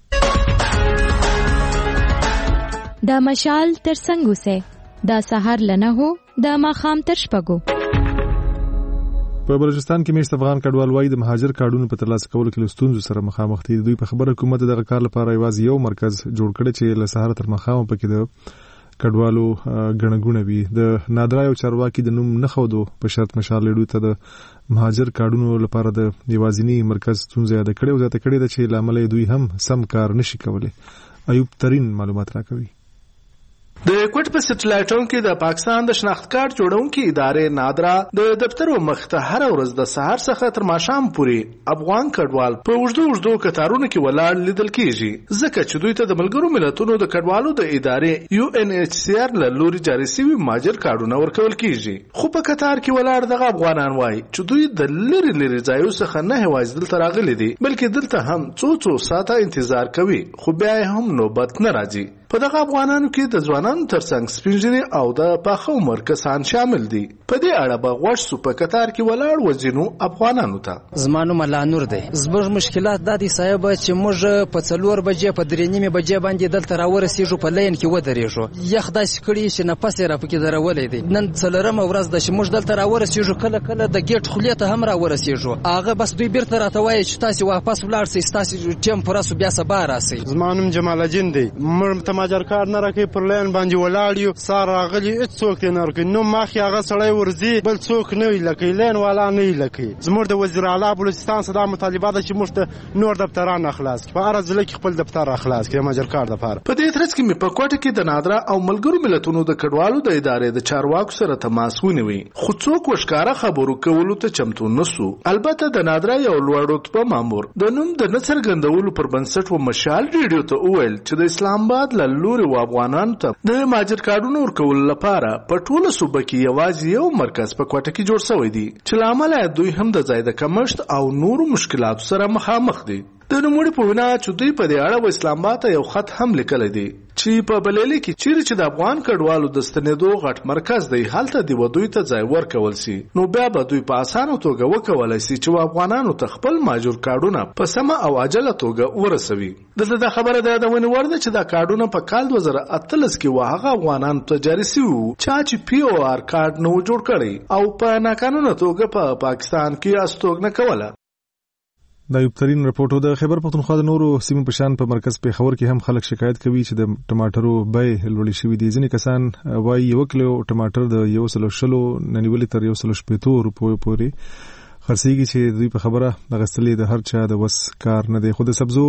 د مشال تر څنګ اوسه د سحر لنه هو د ماخام تر شپږو. په بلوچستان کې مېشت افغان کډوال وايي د مهاجر کارډونو په ترلاسه کولو کې له ستونزو سره مخامخ دي. دوی په خبره حکومت دغه کار لپاره یوازې یو مرکز جوړ کړی چې له سهار تر ماښامه پکې د کډوالو ګڼه ګوڼه وي. د نادرا یو چارواکي د نوم نه ښودو په شرط مشال لیډو ته د مهاجر کارډونو لپاره د یوازینی مرکز ستونزه یاد کړې او زیاته کړې ده چې لامل دوی هم سم کار نشي کولی. ایوب ترین معلومات راکوي. د کوټ په سټلایټون کې د پاکستان د شناخت کارت جوړونکي ادارې نادرا د دفترو مخته هر ورځ د سهار څخه تر ماښام پورې افغان کډوال په اوږدو اوږدو کتارونو کې ولاړ لیدل کیږي، ځکه چې دوی ته د ملګرو ملتونو د کډوالو د ادارې یو ان ایچ سی آر له لوري جاري شوي مهاجر کارډونه ورکول کیږي. خو په کتار کې ولاړ دغه افغانان وایي چې دوی د لری لری ځایو څخه نه یوازې دلته راغلي دي، بلکې دلته هم څو څو ساعته انتظار کوي، خو بیا هم نوبت نه راځي. په دغه افغانانو کې د ځوانانو ترڅنګ سپینږیري او د پاخه عمر کسان شامل دي. په دې اړه به غوښ سو په کتار کې ولاړ وځینو افغانانو ته. زمانو ملا نور دی. زموږ مشکلات د دې صاحب چې موږ په څلور بجې په درې نیمه بجې باندې دلته راورسېږو، په لین کې ودرېږو. یخ داسې کړي چې نفس یې را پکې درولې دی. نن څلورمه ورځ ده چې موږ دلته راورسېږو، کله کله د ګیټ خولې ته هم راورسېږو. هغه بس دوی بیرته راته وایي چې تاسې واپس ولاړ سئ، ستاسې ټیم پوره سو، بیا سبا راسئ. زما نوم جمال الدین دی. موږ ته مهاجر کار نه راکوي، پر لین باندې ولاړ یو، سار راغلي هېڅوک یې نه ورکوي. نو مخکې هغه سړی ورځي، بل څوک نه وي لکوي، لین والا نه وي لکوي. زموږ د وزیر اعلی بلوچستان څخه دا مطالبه ده چې موږ ته نور دفتران اخلاص کړي، په هره ضلع کې خپل دفتر اخلاص کړي د مهاجر کار دپاره. په دې ترڅ کې مې په کوټه کې د نادرا او ملګرو ملتونو د کډوالو د ادارې د چارواکو سره تماس ونیوي، خو څوک وښکاره خبرو کولو ته چمتو نه سو. البته د نادرا یو لوړ رتبه مامور د نوم د نه څرګندولو پر بنسټ و مشال ریډیو ته وویل چې د اسلام آباد له لوري و افغانانو ته د مهاجر کارډونو ورکولو لپاره په ټوله صوبه کې یوازې یو مرکز په کوټه کې جوړ شوی دی، چې له امله دوی هم د ځای د کمښت او نورو مشکلاتو سره مخامخ دي. د نوموړي په وینا چې دوی په دې اړه و اسلام آباد ته یو خط هم لیکلی دی چې په بلیلې کې چیرې چې د افغان کډوالو د ستنېدو غټ مرکز دی، هلته دې و دوی ته ځای ورکول سي، نو بیا به دوی په اسانه توګه وکولی سي چې افغانانو ته خپل مهاجر کارډونه په سمه او عاجله توګه ورسوي. دلته دا خبره د یادونې وړ ده چې دا کارډونه په کال دوه زره اتلس کې و هغه افغانانو ته جاري سوي وو چا چې پی او آر کارډ نه و جوړ کړی او په ناقانونه توګه په پاکستان کې استوګنه کوله. دا یو ترين رپورټ د خیبر پختونخوا د نورو سیمو په شان په مرکز پیښور کې هم خلک شکایت کوي چې د ټماټرو بیې لوړې شوې دي. ځینې کسان وايي یو کیلو ټماټر د یو سلو شلو ننیولې تر یو سلو شپېتو روپیو پورې خرڅېږي چې دوی په خبره د غستلې د هر چا د وس کار نه دی. خو د سبزو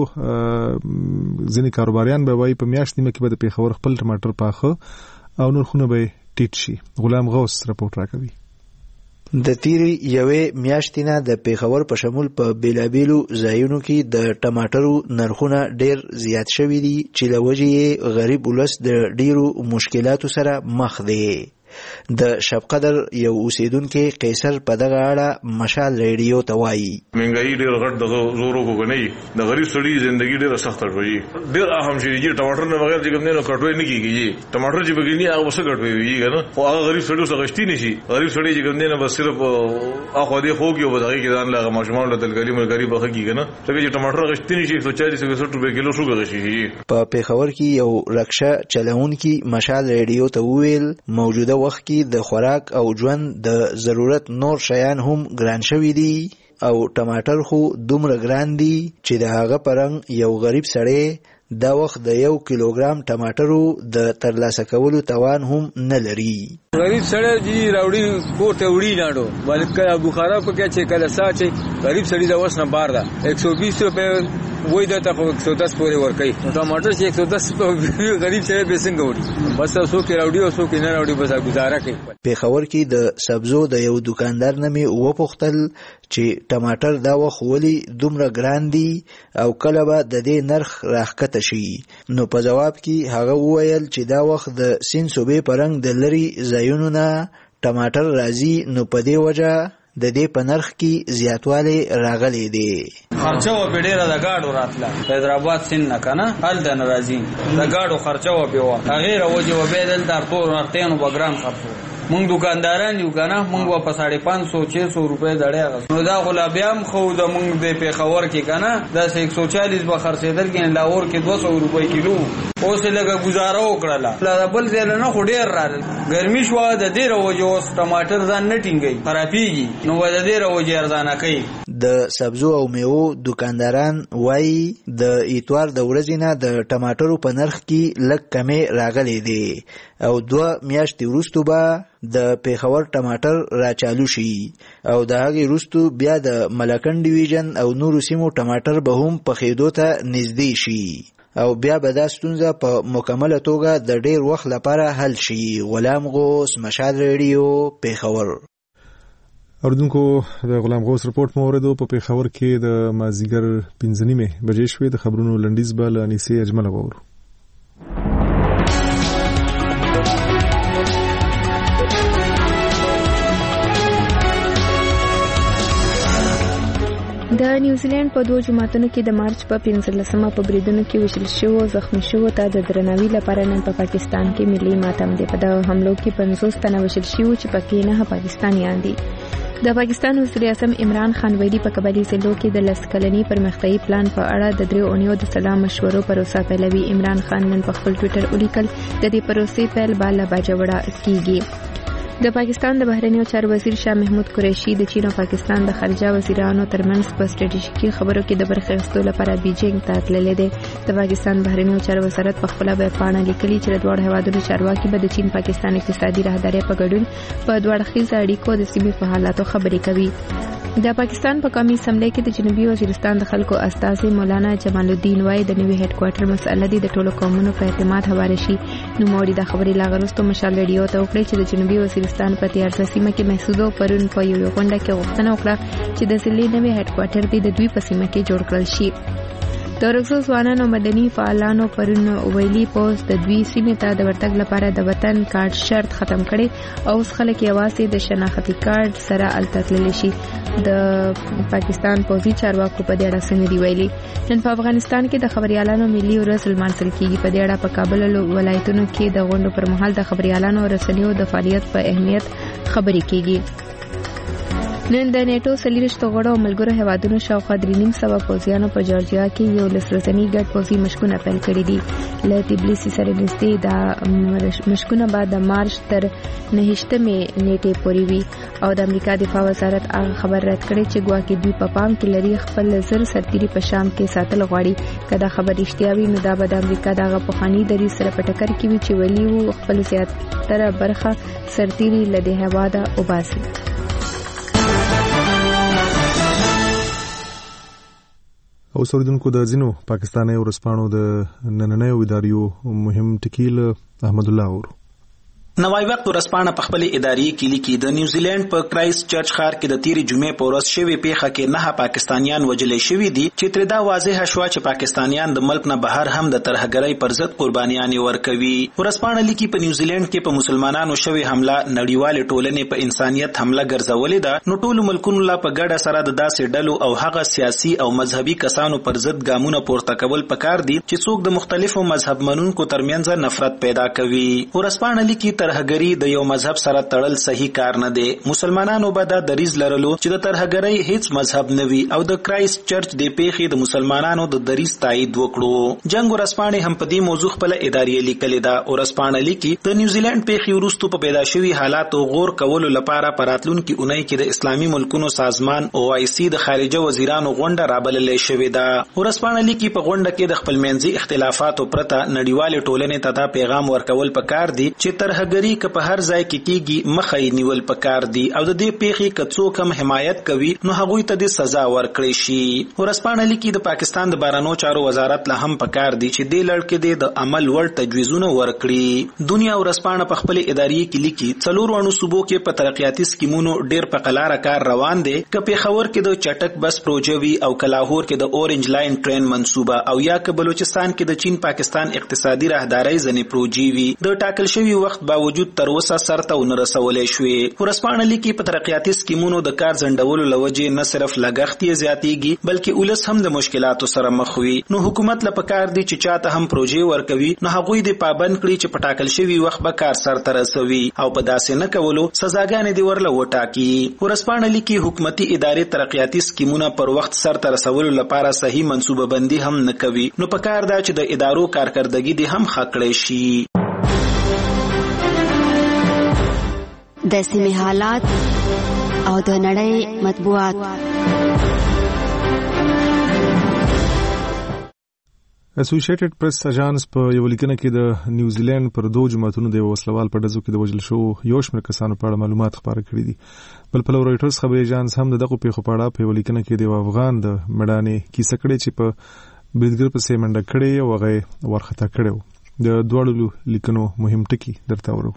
ځینې کاروباریان به وايي په میاشت نیمه کې به د پیښور خپل ټماټر پاخه او نور خونه به ټیټ شي. غلام غوث رپورټ راکوي. د تیری یوې میاشتې نه د پیښور په شمول په بیلابیلو ځایونو کې د ټماټرو نرخونه ډیر زیات شوي دي چې له وجې یې غریب ولس د ډیرو مشکلاتو سره مخ دی. د شبقدر یو اوسیدونکو قیصر په دغه اړه مشال ریډیو ته وایي مهنګای ډیر غټ د زورو کو غنی د غریب سړي ژوندۍ ډیره سخته شوی ډیر اهم شي چې ټماټر نه بغیر چې کوم نه کټوي نه کیږي. ټماټر چې بګینی هغه وسه کټوي ویږي نه او هغه غریب سړي سره غشتي نشي. غریب سړي چې کوم نه بس صرف اخو دې خوږي او دغه کې ځان لا ماشومان له تلګری ملګری بخه کیږي نه چې ټماټر غشتي نشي ایک سو چالیس روپے کیلو شو غشي. په پیښور کې یو رکشا چلونکي مشال ریډیو ته ویل موجوده وخت کې د خوراک او ژوند د ضرورت نور شیان هم ګران شوي دي او ټماټر خو دومره ګران دي چې د هغه پرنګ یو غریب سړی دا وخت د یو کیلوګرام ټماټرو د ترلاسه کولو توان هم نه لري. غریب سړی جی راوړي کوټه وړي لاړو مالک کله بخارا په کې چې کله ساچي غریب سړی دا وسنه بار ده ایک سو بیس روپے وای دا ته ایک سو دس پورې ورکړي. ټماټر چې ایک سو دس په غریب سړی به څنګه وړي؟ بس اوسو کې راوړي اوسو کې نه راوړي بس گزاره کوي. پیښور کې د سبزو د یو دکاندار نامي وپوښتل چې ټماټر دا وخت ولې دومره ګران دي او کله به د دې نرخ راښکته شي. نو په جواب کې هغه وویل چې دا وخت د سین صوبې پرنګ د لري ځایونو نه ټماټر راځي نو په دې وجه د دې په نرخ کې زیاتوالی راغلی دی. خرچه و ډیره د گاډو راتله حیدرآباد سین نه کنه هل د ناراضی د گاډو خرچه و پیوا غیر وجه و بدل در تو نرتين و ګرام خرچو مونږ دکانداران یو کنه مونږ په ساڑھے پانچ سو چھ سو روپے دړیا نو دا غلا بیا خو د مونږ د پیښور کې کنه دا ایک سو چالیس به خرڅېدل کې لاهور کې دو سو روپے کیلو اوس لګه گزاره وکړه لا بل ځای نه خډیر را ګرمي شو د دې روجو اوس ټماټر ځان نه ټینګي خرابېږي نو د دې روجو ارزانه کوي. د سبزو او میوو دکانداران وایي د اتوار د ورځې نه د ټماټرو په نرخ کې لږ کمې راغلي دي او دوه میاشتې وروسته به د پیښور ټماټر راچالو شي او د هغې وروسته بیا د ملکنډ ډیویژن او نورو سیمو ټماټر به هم پخېدو ته نږدې شي او بیا به دا ستونزه په مکمله توګه د ډیر وخت لپاره حل شي. غلام غوث، مشال ریډیو، پیښور. اوردونکو د غلام غوث رپورټ مو اوریدو. په پیښور کې د مازیګر پنځه نیمې بجې شوې. د خبرونو لنډیز به له انیسې اجمله واورو. د نیوزیلند په دوه جماعتونو کې د مارچ په پنځلسمه په بریدونو کې وژل شوو زخمی شوو ته د درناوي لپاره نن په پاکستان کې ملي ماتم دی. په دغه حملو کې پنځوس تنه وژل شوي چې پکې نه پاکستانیان دي. د پاکستان وزیر اعظم عمران خان ویلي په قبایلی ضلعو کې د لس کلني پرمختیايي پلان په اړه د درې اونیو د سلا مشورو پروسه پیلوي. عمران خان نن په خپل ټویټر ولیکل د دې پروسې پیل بالا باجوړه کیږي. د پاکستان د بهرنیو چارو وزیر شاه محمود قریشي د چین او پاکستان د خارجه وزیرانو ترمنځ په سټریټیژیکي خبرو کې د برخې اخیستلو لپاره بیجینګ ته تللی دی. د پاکستان بهرنیو چارو وزارت په خپله بیانیه لیکلي چې د دواړو هیوادونو چارواکي به د چین پاکستان اقتصادي راهدارۍ په ګډون په دوه اړخیزه اړیکو د سیمې په حالاتو خبرې کوي. د پاکستان په قومي اسمبلی کې د جنوبي وزیرستان د خلکو استازي مولانا جمال الدین وای د نوي هډ کوارټر مسله د ټولو قومونو په اعتماد هواره شي. نو موري د خبرې لاغرستو مشال ریډیو ته وکړي چې د جنوبي وزیرستان په تیارسه سیمه کې محسودو پرون په یو غونډه کې غوښتنه وکړه چې د ضلعي نوي هډ کوارټر د دوی په سیمه کې جوړ کړل شي. د رغزو ځوانانو مدني فعالانو پرون ویلي پوز د دوی سیمې ته د ورتګ لپاره د وطن کارت شرط ختم کړي او اوس خلک یوازې د شناختي کارت سره الته تللی شي. د پاکستان پوځي چارواکو په دې اړه څه نه دي ویلي. نن په افغانستان کې د خبريالانو ملي ورځ لمانځل کیږي. په دې اړه په کابل ولایتونو کې د غونډو پر مهال د خبريالانو رسنیو د فعالیت په اهمیت خبرې کیږي. نن د نیټو سلیریشتو غړو او ملګرو هیوادونو شاوخوا درې نیم سوه پوځیانو په جورجیا کې یو لس ورځني ګډ پوځي مشقونه پیل کړي دي. له تبلیسي سره نږدې دا مشقونه به د مارچ تر نهشتمې نیټې پورې وي او د امریکا دفاع وزارت هغه خبر رد کړی چې ګواکې دوی په پام کې لري خپل زر سرتیري په شام کې ساتل غواړي. که دا خبر رښتیا وي نو دا به د امریکا دغه پخواني دریځ سره په ټکر کې وي چې ویلي وو خپل زیاتره برخه سرتیري له دې هېواده وباسي. او سوریدونکو د ځینو پاکستاني ورسپانو د نننیو اداریو مهم ټکی له احمد الله اورو. نوای وخت ورسپانه په خپل اداري کې لیکي د نیوزیلند په کرایست چرچ ښار کې د تیری جمعې په ورځ شوی پیښه کې نه پاکستانیان وجلې شوي دي چې تر دا واضح شوه چې پاکستانیان د ملک نه بهر هم د ترهګرۍ پر ضد قربانیان ورکوي. ورسپانه لیکي په نیوزیلند کې په مسلمانانو شوی حمله نړیوال ټولنې په انسانیت حمله ګرځولې ده. نو ټول ملکونو لا په ګډه سره د داسې ډلو او هغه سیاسي او مذهبي کسانو پر ضد ګامونه پورته کول پکار دي چې څوک د مختلفو مذهب منونکو ترمنځ نفرت پیدا کوي. ورسپانه لیکي ترهګری د یو مذهب سره تړل صحیح کار نه دی. مسلمانانو به دا دریځ لرلو چې د ترهګرۍ هیڅ مذهب نه وي او د کرایست چرچ د پیښې د مسلمانانو د دریځ تایید وکړو. جنگ ورسپانه هم په دې موضوع خپل اداري لیکلې ده. ورسپانه لیکي د نیوزیلند پیښې وروسته په پیدا شوي حالاتو غور کولو لپاره پراتلونکي اونۍ کې د اسلامي ملکونو سازمان او آی سی د خارجه وزیرانو غونډه رابللې شوې ده. ورسپانه لیکي په غونډه کې د خپلمنځي اختلافاتو پرته نړیوال ټولنې ته دا پیغام ورکول پکار دي چې ترهګری په هر ځای کې کیږي مخې نیول پکار دي او د دې پیښې کڅو کم حمایت کوي نو هغوی ته د سزا ورکړي شي. ورسپانه لیکي د پاکستان د بهرنیو چارو وزارت له هم پکار دي چې د لړ کې د عمل ور تجویزونه ورکړي. دنیا ورسپانه په خپل اداري کې لیکي څلور وانو صوبو کې په ترقیاتي سکیمونو ډیر په قلاره کار روان دي. ک پیښور کې د چټک بس پروژوي او کلاهور کې د اورنج لاین ټرین منصوبه او یا ک بلوچستان کې د چین پاکستان اقتصادي راهدارۍ ځنې پروژې وي. د ټاکل شوی وخت باوجود باوجود تر اوسه سرته ونه رسولې شوې. ورسپانه لیکي په ترقیاتي سکیمونو د کار ځنډولو لوجې نه صرف لګښت یې زیاتېږي بلکې ولس هم د مشکلاتو سره مخ وي. نو حکومت له پکار دی چې چاته هم پروژې ورکوي نو هغوی د پابند کړي چې په ټاکل شوي وخت به کار سرته رسوي او په داسې نه کولو سزاګانې دی ورله وټاکي. ورسپانه لیکي حکومتي ادارې ترقیاتي سکیمونه پر وخت سرته رسولو لپاره صحیح منصوبه بندي هم نه کوي. نو پکار دا چې د ادارو کارکردګي دی هم ښه کړی شي. د سیمې حالات او د نړۍ مطبوعات. اسوسییټډ پریس اژانس په یو لیکنه کې د نیوزیلند پر دوه جماعتونو د وسلوال په ډزو کې د وژل شو یو شمېر کسانو په اړه معلومات خبره کړي دي. بل په رويټرز خبري اژانس هم دغه پیښو په اړه په یو لیکنه کې د افغان د مډانې کیسه کړي چې په بریدګر په سیمنډه کړي او هغه ورختا کړي. د دوړو لیکنو مهم ټکی درته ورو.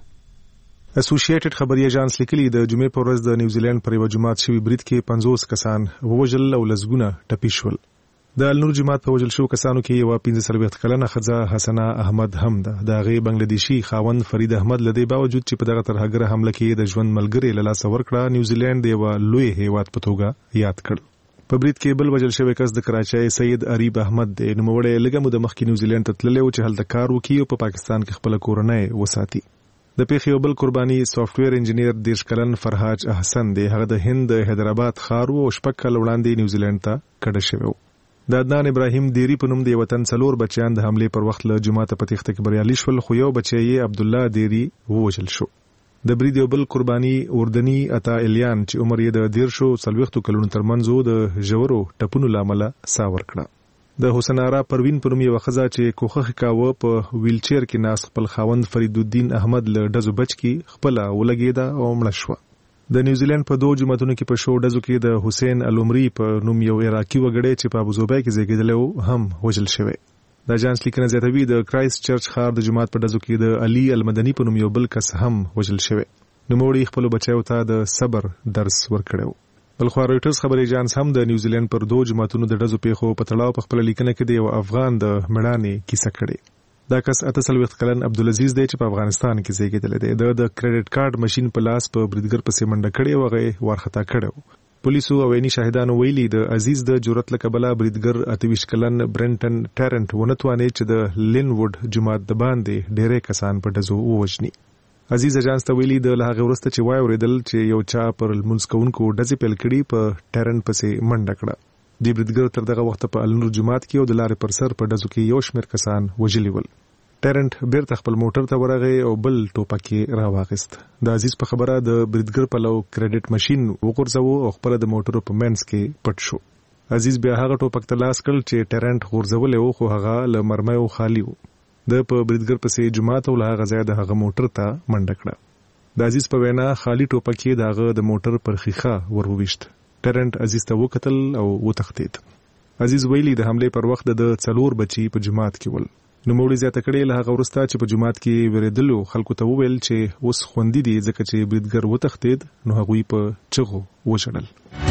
اسوسییټډ خبري اژانس لیکلي د جمعې په ورځ د نیوزیلند پر یو جماعت شوی برید کې پنځوس کسان وژل او لسګونه ټپي شول. د النور جماعت په وژل شو کسانو کې یو پنځه څلوېښت کلنه ښځه حسنه احمد هم ده. د هغې بنگلادیشي خاوند فرید احمد له دې باوجود چې په دغه ترهګره حمله کې د ژوند ملګری له لاسه ورکړه نیوزیلند یو لوی هیواد په توګه یاد کړ. په برید کې بل وژل شوی کس د کراچۍ سید اریب احمد دی. نوموړی لږه موده مخکې نیوزیلند ته تللی و چې هلته کار وکړي او په پاکستان کې خپله کورنۍ وساتي. د پیښې یو بل قرباني سافټویر انجینیر دېرش کلن فرهاج احسن دی. هغه د هند د حیدرآباد ښار و او شپږ کاله وړاندې نیوزیلند ته کډه شوی و. د عدنان ابراهیم دیری په نوم د وطن څلور بچیان د حمله پر وخت له جماعت په تخته کې بریالي شول خو یو بچی یې عبد الله دیری ووژل شو. د برید یو بل قرباني اردنی عطا الیان چې عمر یې د دیرشو څلوېښتو کلونو ترمنځ د ژورو ټپونو له امله ساه ورکړه. د حسن آرا پروین په نوم یوه ښځه چې کوښښ کاوه په ویلچیر کې ناست خپل خاوند فرید الدین احمد له ډزو بچ کې خپله ولګېده او مړه شوه. د نیوزیلند په دوه جماعتونو کې په شو ډزو کې د حسین العمري په نوم یو عراقي وګړی چې په ابوظبي کې زیږېدلی و هم وژل شوی. د اژانس لیکنه زیاتوي د کرایست چرچ ښار د جماعت په ډزو کې د علي المدني په نوم یو بل کس هم وژل شوی. نوموړي خپلو بچیو ته د صبر درس ورکړی و. بلخوا رويټرز خبري اژانس هم د نیوزیلند پر دوه جماعتونو د ډزو پیښو په تړاو په خپل لیکنه کې د یو افغان د مړانې کیسه کړې. دا کس اته څلوېښت کلن عبدالعزیز دی چې په افغانستان کې زیږېدلی دی. د د کریډټ کارت ماشین په لاس په بریدګر پسې منډه کړې او هغه ورخطا کړی. پولیسو او عیني شاهدانو ویلي د عزیز د جرأت له کبله بریدګر اته ویشت کلن برنټن ټرنټ ونه توانېد چې د لین ووډ جماعت د باندې ډېری کسان په ډزو ووژني. عزیز اژانس ته ویلي د له هغې وروسته چې وایي اورېدل چې یو چا پر لمونځ کوونکو ډزې پیل کړي په ټرنټ پسې منډه کړه. د بریدګر تر دغه وخته په النور جماعت کې او د لارې پر سر په ډزو کې یو شمېر کسان وژلي ول. ټرنټ بیرته خپل موټر ته ورغی او بل ټوپک یې راواغست. د عزیز په خبره د بریدګر په لو کریډټ ماشین وغورځوه او خپل د موټرو په منځ کې پټ شو. عزیز بیا هغه ټوپک ته لاس کړ چې ټرنټ غورځولی و خو هغه له مرمیو خالي و. د په بریدګر پسې جماعت او له هغه ځایه د هغه موټر ته منډه کړه. د عزیز په وینا خالي ټوپک یې د هغه د موټر پر ښیښه ورویشت. ټرنټ عزیز ته وکتل او وتښتېد. عزیز ویلي د حملې پر وخت د څلور بچي په جماعت کې ول. نوموړي زیاته کړې له هغه وروسته چې په جماعت کې ویرېدلو خلکو ته وویل چې اوس خوندي دي ځکه چې بریدګر وتښتېد نو هغوی په چغو وژړل.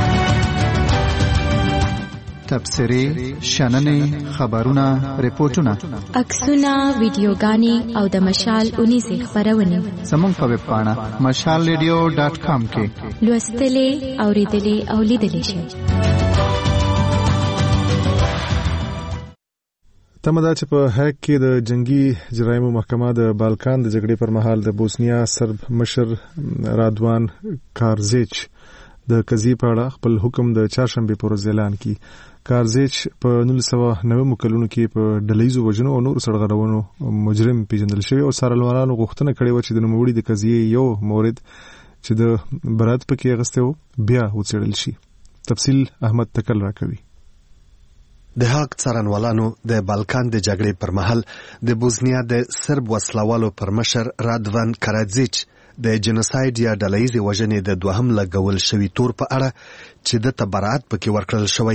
تبصرې، شننې، خبرونه، ریپورتونه، عکسونه، ویډیوګانې او د مشال اونیزې خپرونې زموږ په ویب پاڼه مشال ریډیو ډاټ کام کې لوستلې، اورېدلې او لیدلې شئ. تمه ده چې په هک کې د جنگي جرایمو محکمه د بالکان د جګړې پر مهال د بوسنیا سرب مشر رادوان کارزیچ د قضیې په اړه خپل حکم د چهارشنبې په ورځ اعلان کړي. کارزیچ په نولس سوه نوي کلونو کې په ډلهییزو وژنو او نورو سرغړونو مجرم پیژندل شوی او څارنوالانو غوښتنه کړې وه چې د نوموړي د قضیې یو مورد چې د برات پکې اخیستی و بیا وڅېړل شي. تفصیل احمد تکل راکوي. د هاګ څارنوالانو د بالکان د جګړې پر مهال د بوسنیا د سرب وسلوالو پر مشر رادوان کارادزیچ د جنوساید یا ډلهییزې وژنې د دوهم لګول شوي تور په اړه چې د ته برات پکې ورکړل شوی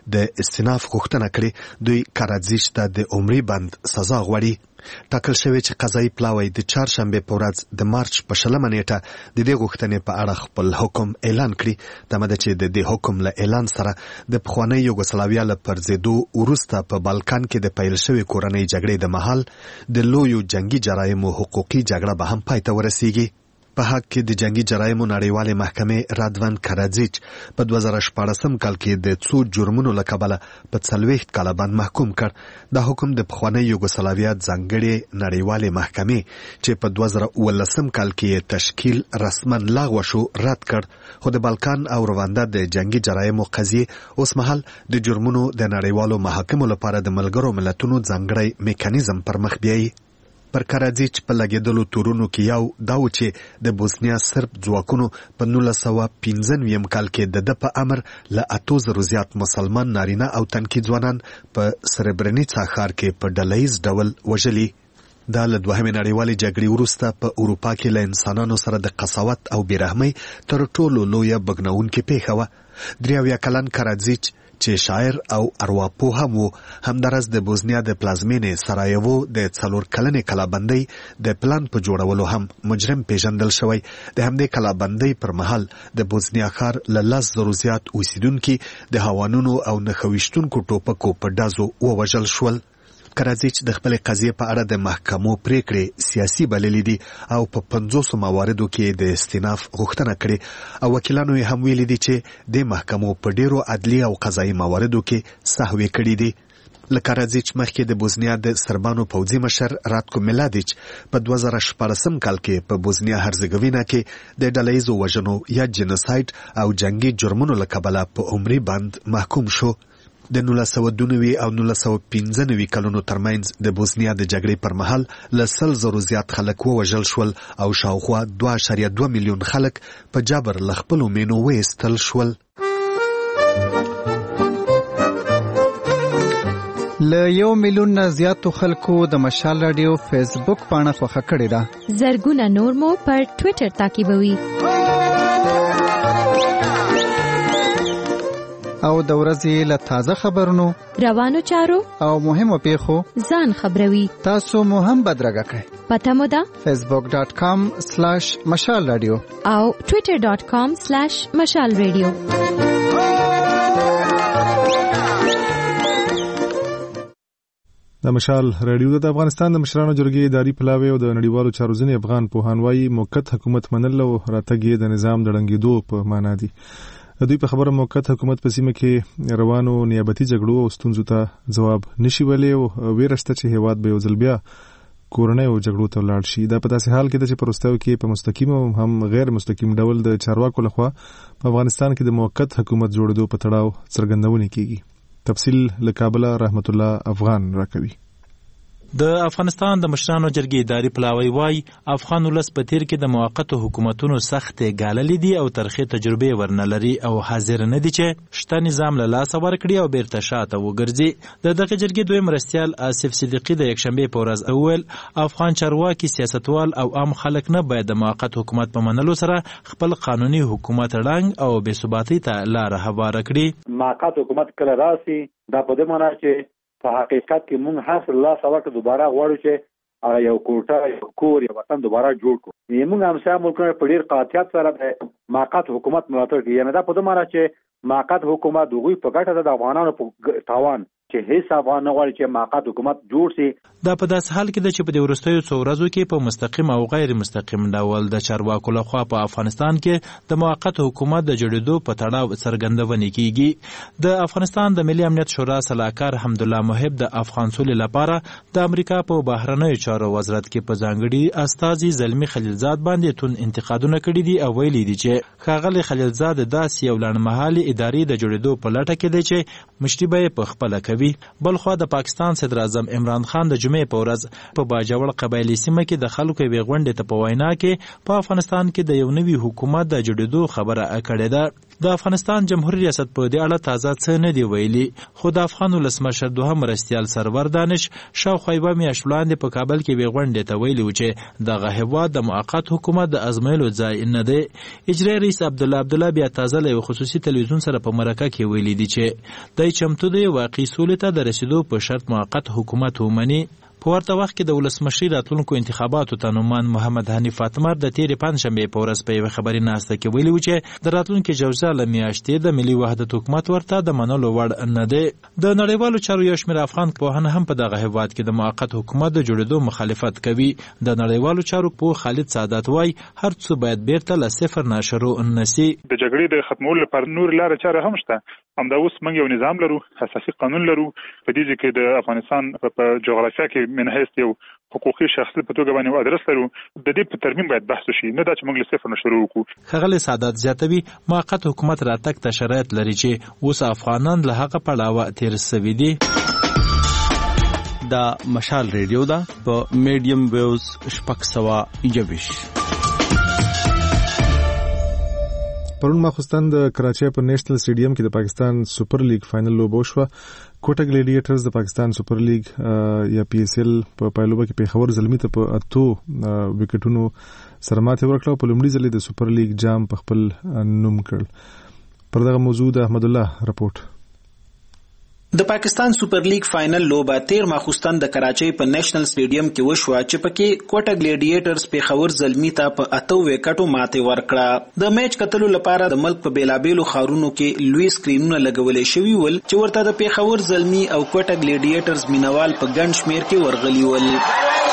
د استیناف غوښتنه کړې دوی کاراتزیچ ته د عمري بند سزا غواړي. ټاکل شوی چې قضایي پلاوی د چهارشنبې په ورځ د مارچ په شلمه نیټه د دې غوښتنې په اړه خپل حکم اعلان کړي. دمه ده چې د دې حکم له اعلان سره د پخوانۍ یوګوسلاویا له پرځېدو وروسته په بالکان کې د پیل شوې کورنۍ جګړې د مهال د لویو جنگي جرایمو حقوقي جګړه به هم پای ته ورسیږي. په حق کې د جنگي جرایمو نړیوالې محکمې رادوان کاراتزیچ په دوه زره شپاړسم کال کې د څو جرمونو له کبله په څلوېښت کاله باندې محکوم کړ. دا حکم د پخوانۍ یوګوسلاویا ځانګړې نړیوالې محکمې چې په دوه زره اوولسم کال کې تشکیل رسما لغوه شو رد کړ. خو د بالکان او رواندا د جنگي جرایمو قضیې اوس مهال د جرمونو د نړیوالو محاکمو لپاره د ملګرو ملتونو ځانګړی میکانیزم پر مخ بیایي. پر کاراتزیچ په لګېدلو تورونو کې یو دا و چې د بوسنیا سرب ځواکونو په نولس سوه پنځه نویم کال کې د ده په امر له اتو زرو زیات مسلمان نارینه او تنکي ځوانان په سربرنیڅا ښار کې په ډله ییز ډول وژلي. دا له دوهمې نړیوالې جګړې وروسته په اروپا کې له انسانانو سره د قساوت او بېرحمۍ تر ټولو لویه بګنونکې پیښه وه. درې اویا کلن کاراتزیچ چې شاعر او ارواپوه هم و همدارس د بوسنیا د پلازمینې سرایوو د څلور کلنې کلابندۍ د پلان په جوړولو هم مجرم پیژندل شوی. د همدې کلابندۍ پر مهال د بوسنیا ښار له لس زرو زیات اوسیدونکي د هاوانونو او نښه ویشتونکو ټوپکو په ډزو ووژل شول. کاراتزیچ د خپلې قضیې په اړه د محکمو پریکړې سیاسي بللې دي او په پنځوسو مواردو کې د استیناف غوښتنه کړې او وکیلانو یې هم ویلي دي چې د محکمو په ډیرو عدلي او قضایي مواردو کې سهوې کړي دي. له کاراتزیچ مخکې د بوسنیا د سربانو پوځي مشر راتکو میلادیچ په دوه زره شپاړسم کال کې په بوسنیا هرزګوینا کې د ډله ییزو وژنو یا جنوساید او جنگي جرمونو له کبله په عمري بند محکوم شو. د نولس سوه دوه نوي او نولس سوه پنځه نوي کلونو ترمنځ د بوسنیا د جګړې پر مهال له سل زرو زیات خلک ووژل شول او شاوخوا دوه اعشاریه دوه میلیون خلک په جبر له خپلو مینو وایستل شول. له یو میلیون نه زیاتو خلکو د مشال راډیو فیسبوک پاڼه خوښه کړې ده. زرګونه نور مو پر ټویټر تعقیبوي او د ورځې له تازه خبرونو روانو چارو او مهمو پیښو ځان خبروي. تاسو مو هم بدرګه کړئ. پته مو ده فیسبوک ډاٹ کام سلاش مشال رادیو او ټویټر ډاٹ کام سلاش مشال رادیو. د مشال رادیو د افغانستان د مشرانو جرګې اداري پلاوی او د نړیوالو چارو ځینې افغان پوهان وایي موقت حکومت منل او راتګ د نظام د ړنګېدو په معنا دي. دوی په خبره موقت حکومت په سیمه کې روانو نیابتي جګړو او ستونزو ته ځواب نشي ویلی او ویره شته چې هیواد به یو ځل بیا کورنیو جګړو ته ولاړ شي. دا په داسې حال کې ده چې په وروستیو کې په مستقیم او هم غیر مستقیم ډول د چارواکو لخوا په افغانستان کې د موقت حکومت جوړېدو په تړاو څرګندونې کیږي. تفصیل له کابله رحمت الله افغان راکوي. د افغانستان د مشرانو جرګې اداري پلاوی وای افغان ولس په تیر کې د موقتو حکومتونو سختې ګاللې دي او ترخې تجربې ورنه لري او حاضر نه دي چې شته نظام له لاسه ورکړي او بیرته شاته وګرځي. د دغه جرګې دوی مرستیال آصف صدیقي د یکشنبې په ورځ اول افغان چارواکي سیاستوال او عام خلک نه باید د موقت حکومت په منلو سره خپل قانوني حکومت ړنګ او بې ثباتۍ ته لاره هواره کړي. موقت حکومت کله راسي دا په دې معنی چې په حقیقت کې مونږ هر الله سره دوباره غواړو چې یو کوټه یو کور یو وطن دوباره جوړ کړو. مونږ هم سم ملکونه په ډیر قاطعیت سره د موقت حکومت ملاتړ کوي. یعنی دا په دې معنی چې موقت حکومت دغوی په ګټه د افغانانو په تاوان چې هیڅ افغان نه غواړي چې موقت حکومت جوړ شي. دا په داسې حال کې ده چې په دې وروستیو څو ورځو کې په مستقیم او غیر مستقیم ډول د چارواکو لخوا په افغانستان کې د موقت حکومت د جوړېدو په تړاو څرګندونې کیږي. د افغانستان د ملي امنیت شورا سلاکار حمدالله محب د افغان سولې لپاره د امریکا په بهرنیو چارو وزارت کې په ځانګړي استازي زلمی خلیلزاد باندې تون انتقادونه کړي دي او ویلي دي چې ښاغلی خلیلزاد داسې یو لنډمهالي ادارې د جوړېدو په لټه کې دی چې مشري به یې په خپله کوي. بلخوا د پاکستان صدر اعظم عمران خان د جمعې په ورځ په باجوړ قبایلي سیمه کې د خلکو یوې غونډې ته په وینا کې په افغانستان کې د یو نوي حکومت د جوړېدو خبره کړې ده. د افغانستان جمهوریت ریاست په دې اړه تازه څه نه دی ویلي، خو د افغان ولسمشر دوهم مرستیال سرور دانش شاوخوا یوه میاشت وړاندې په کابل کې بې غونډې ته ویلي و چې دغه هېواد د موقت حکومت د ازمایلو ځای نه دی. اجرایي رئیس عبدالله عبدالله بیا تازه له یو خصوصي تلویزیون سره په مرکه کې ویلي دي چې دی چمتو دی واقعي سولې ته د رسیدو په شرط موقت حکومت ومني. په ورته وخت کې د ولسمشرۍ راتلونکو انتخاباتو ته نومان محمد حنیف فاطمر د تېرې پنجشنبې په ورځ په یوه خبري ناسته کې ویلي و چې د راتلونکي جوزا له میاشتې د ملي وحدت حکومت ورته د منلو وړ نه دی. د نړیوالو چارو یو شمېر افغان پوهان هم په دغه هېواد کې د موقت حکومت د جوړېدو مخالفت کوي. د نړیوالو چارو پوه خالد سعادت وایي هر څه باید بیرته له صفر نه شروع نسي. د جګړې د ختمولو لپاره نور لارې چارې هم شته. همدا اوس موږ یو نظام لرو، اساسي قانون لرو، په دې کې د افغانستان په جغرافیه کې من حیث یو حقوقي شخصیت په توګه باندې ادرس لرو. د دې په ترمیم باید بحث وشي، نه دا چې موږ له صفر نه شروع وکړو. ښاغلی سعادت زیاتوي موقت حکومت راتګ ته شرایط لري چې اوس افغانان له هغه پړاوه تېر سوي دي. دا مشال ریډیو ده په میډیم ویوز شپږ سوه یوویشت. پرون ماخوستن د کراچۍ په نیشنل سټیډیم کې د پاکستان سپر لیګ فائنل لوبه وشوه. کوټه ګلیډیټرز د پاکستان سپر لیګ یا پی ایس ایل په پایلوبه کې پیښور زلمی ته په اتو وکټونو سره ماتې ورکړه. په لومړي ځل د سپر لیګ جام په خپل نوم کړ. پر دغه موضوع د احمد الله رپورټ. د پاکستان سپر لیګ فائنل لوبه تیر ماخوستن د کراچۍ په نیشنل سټیډیم کې وشوه چې پکې کوټه ګلیډیټرز پیښور زلمی ته په اتو وکټو ماتې ورکړه. د میچ کتلو لپاره د ملک په بیلابیلو ښارونو کې لوی سکرینونه لګولې شوي ول چې ورته د پیښور زلمی او کوټه ګلیډیټرز مینوال په ګڼ شمیر کې ورغلي ول.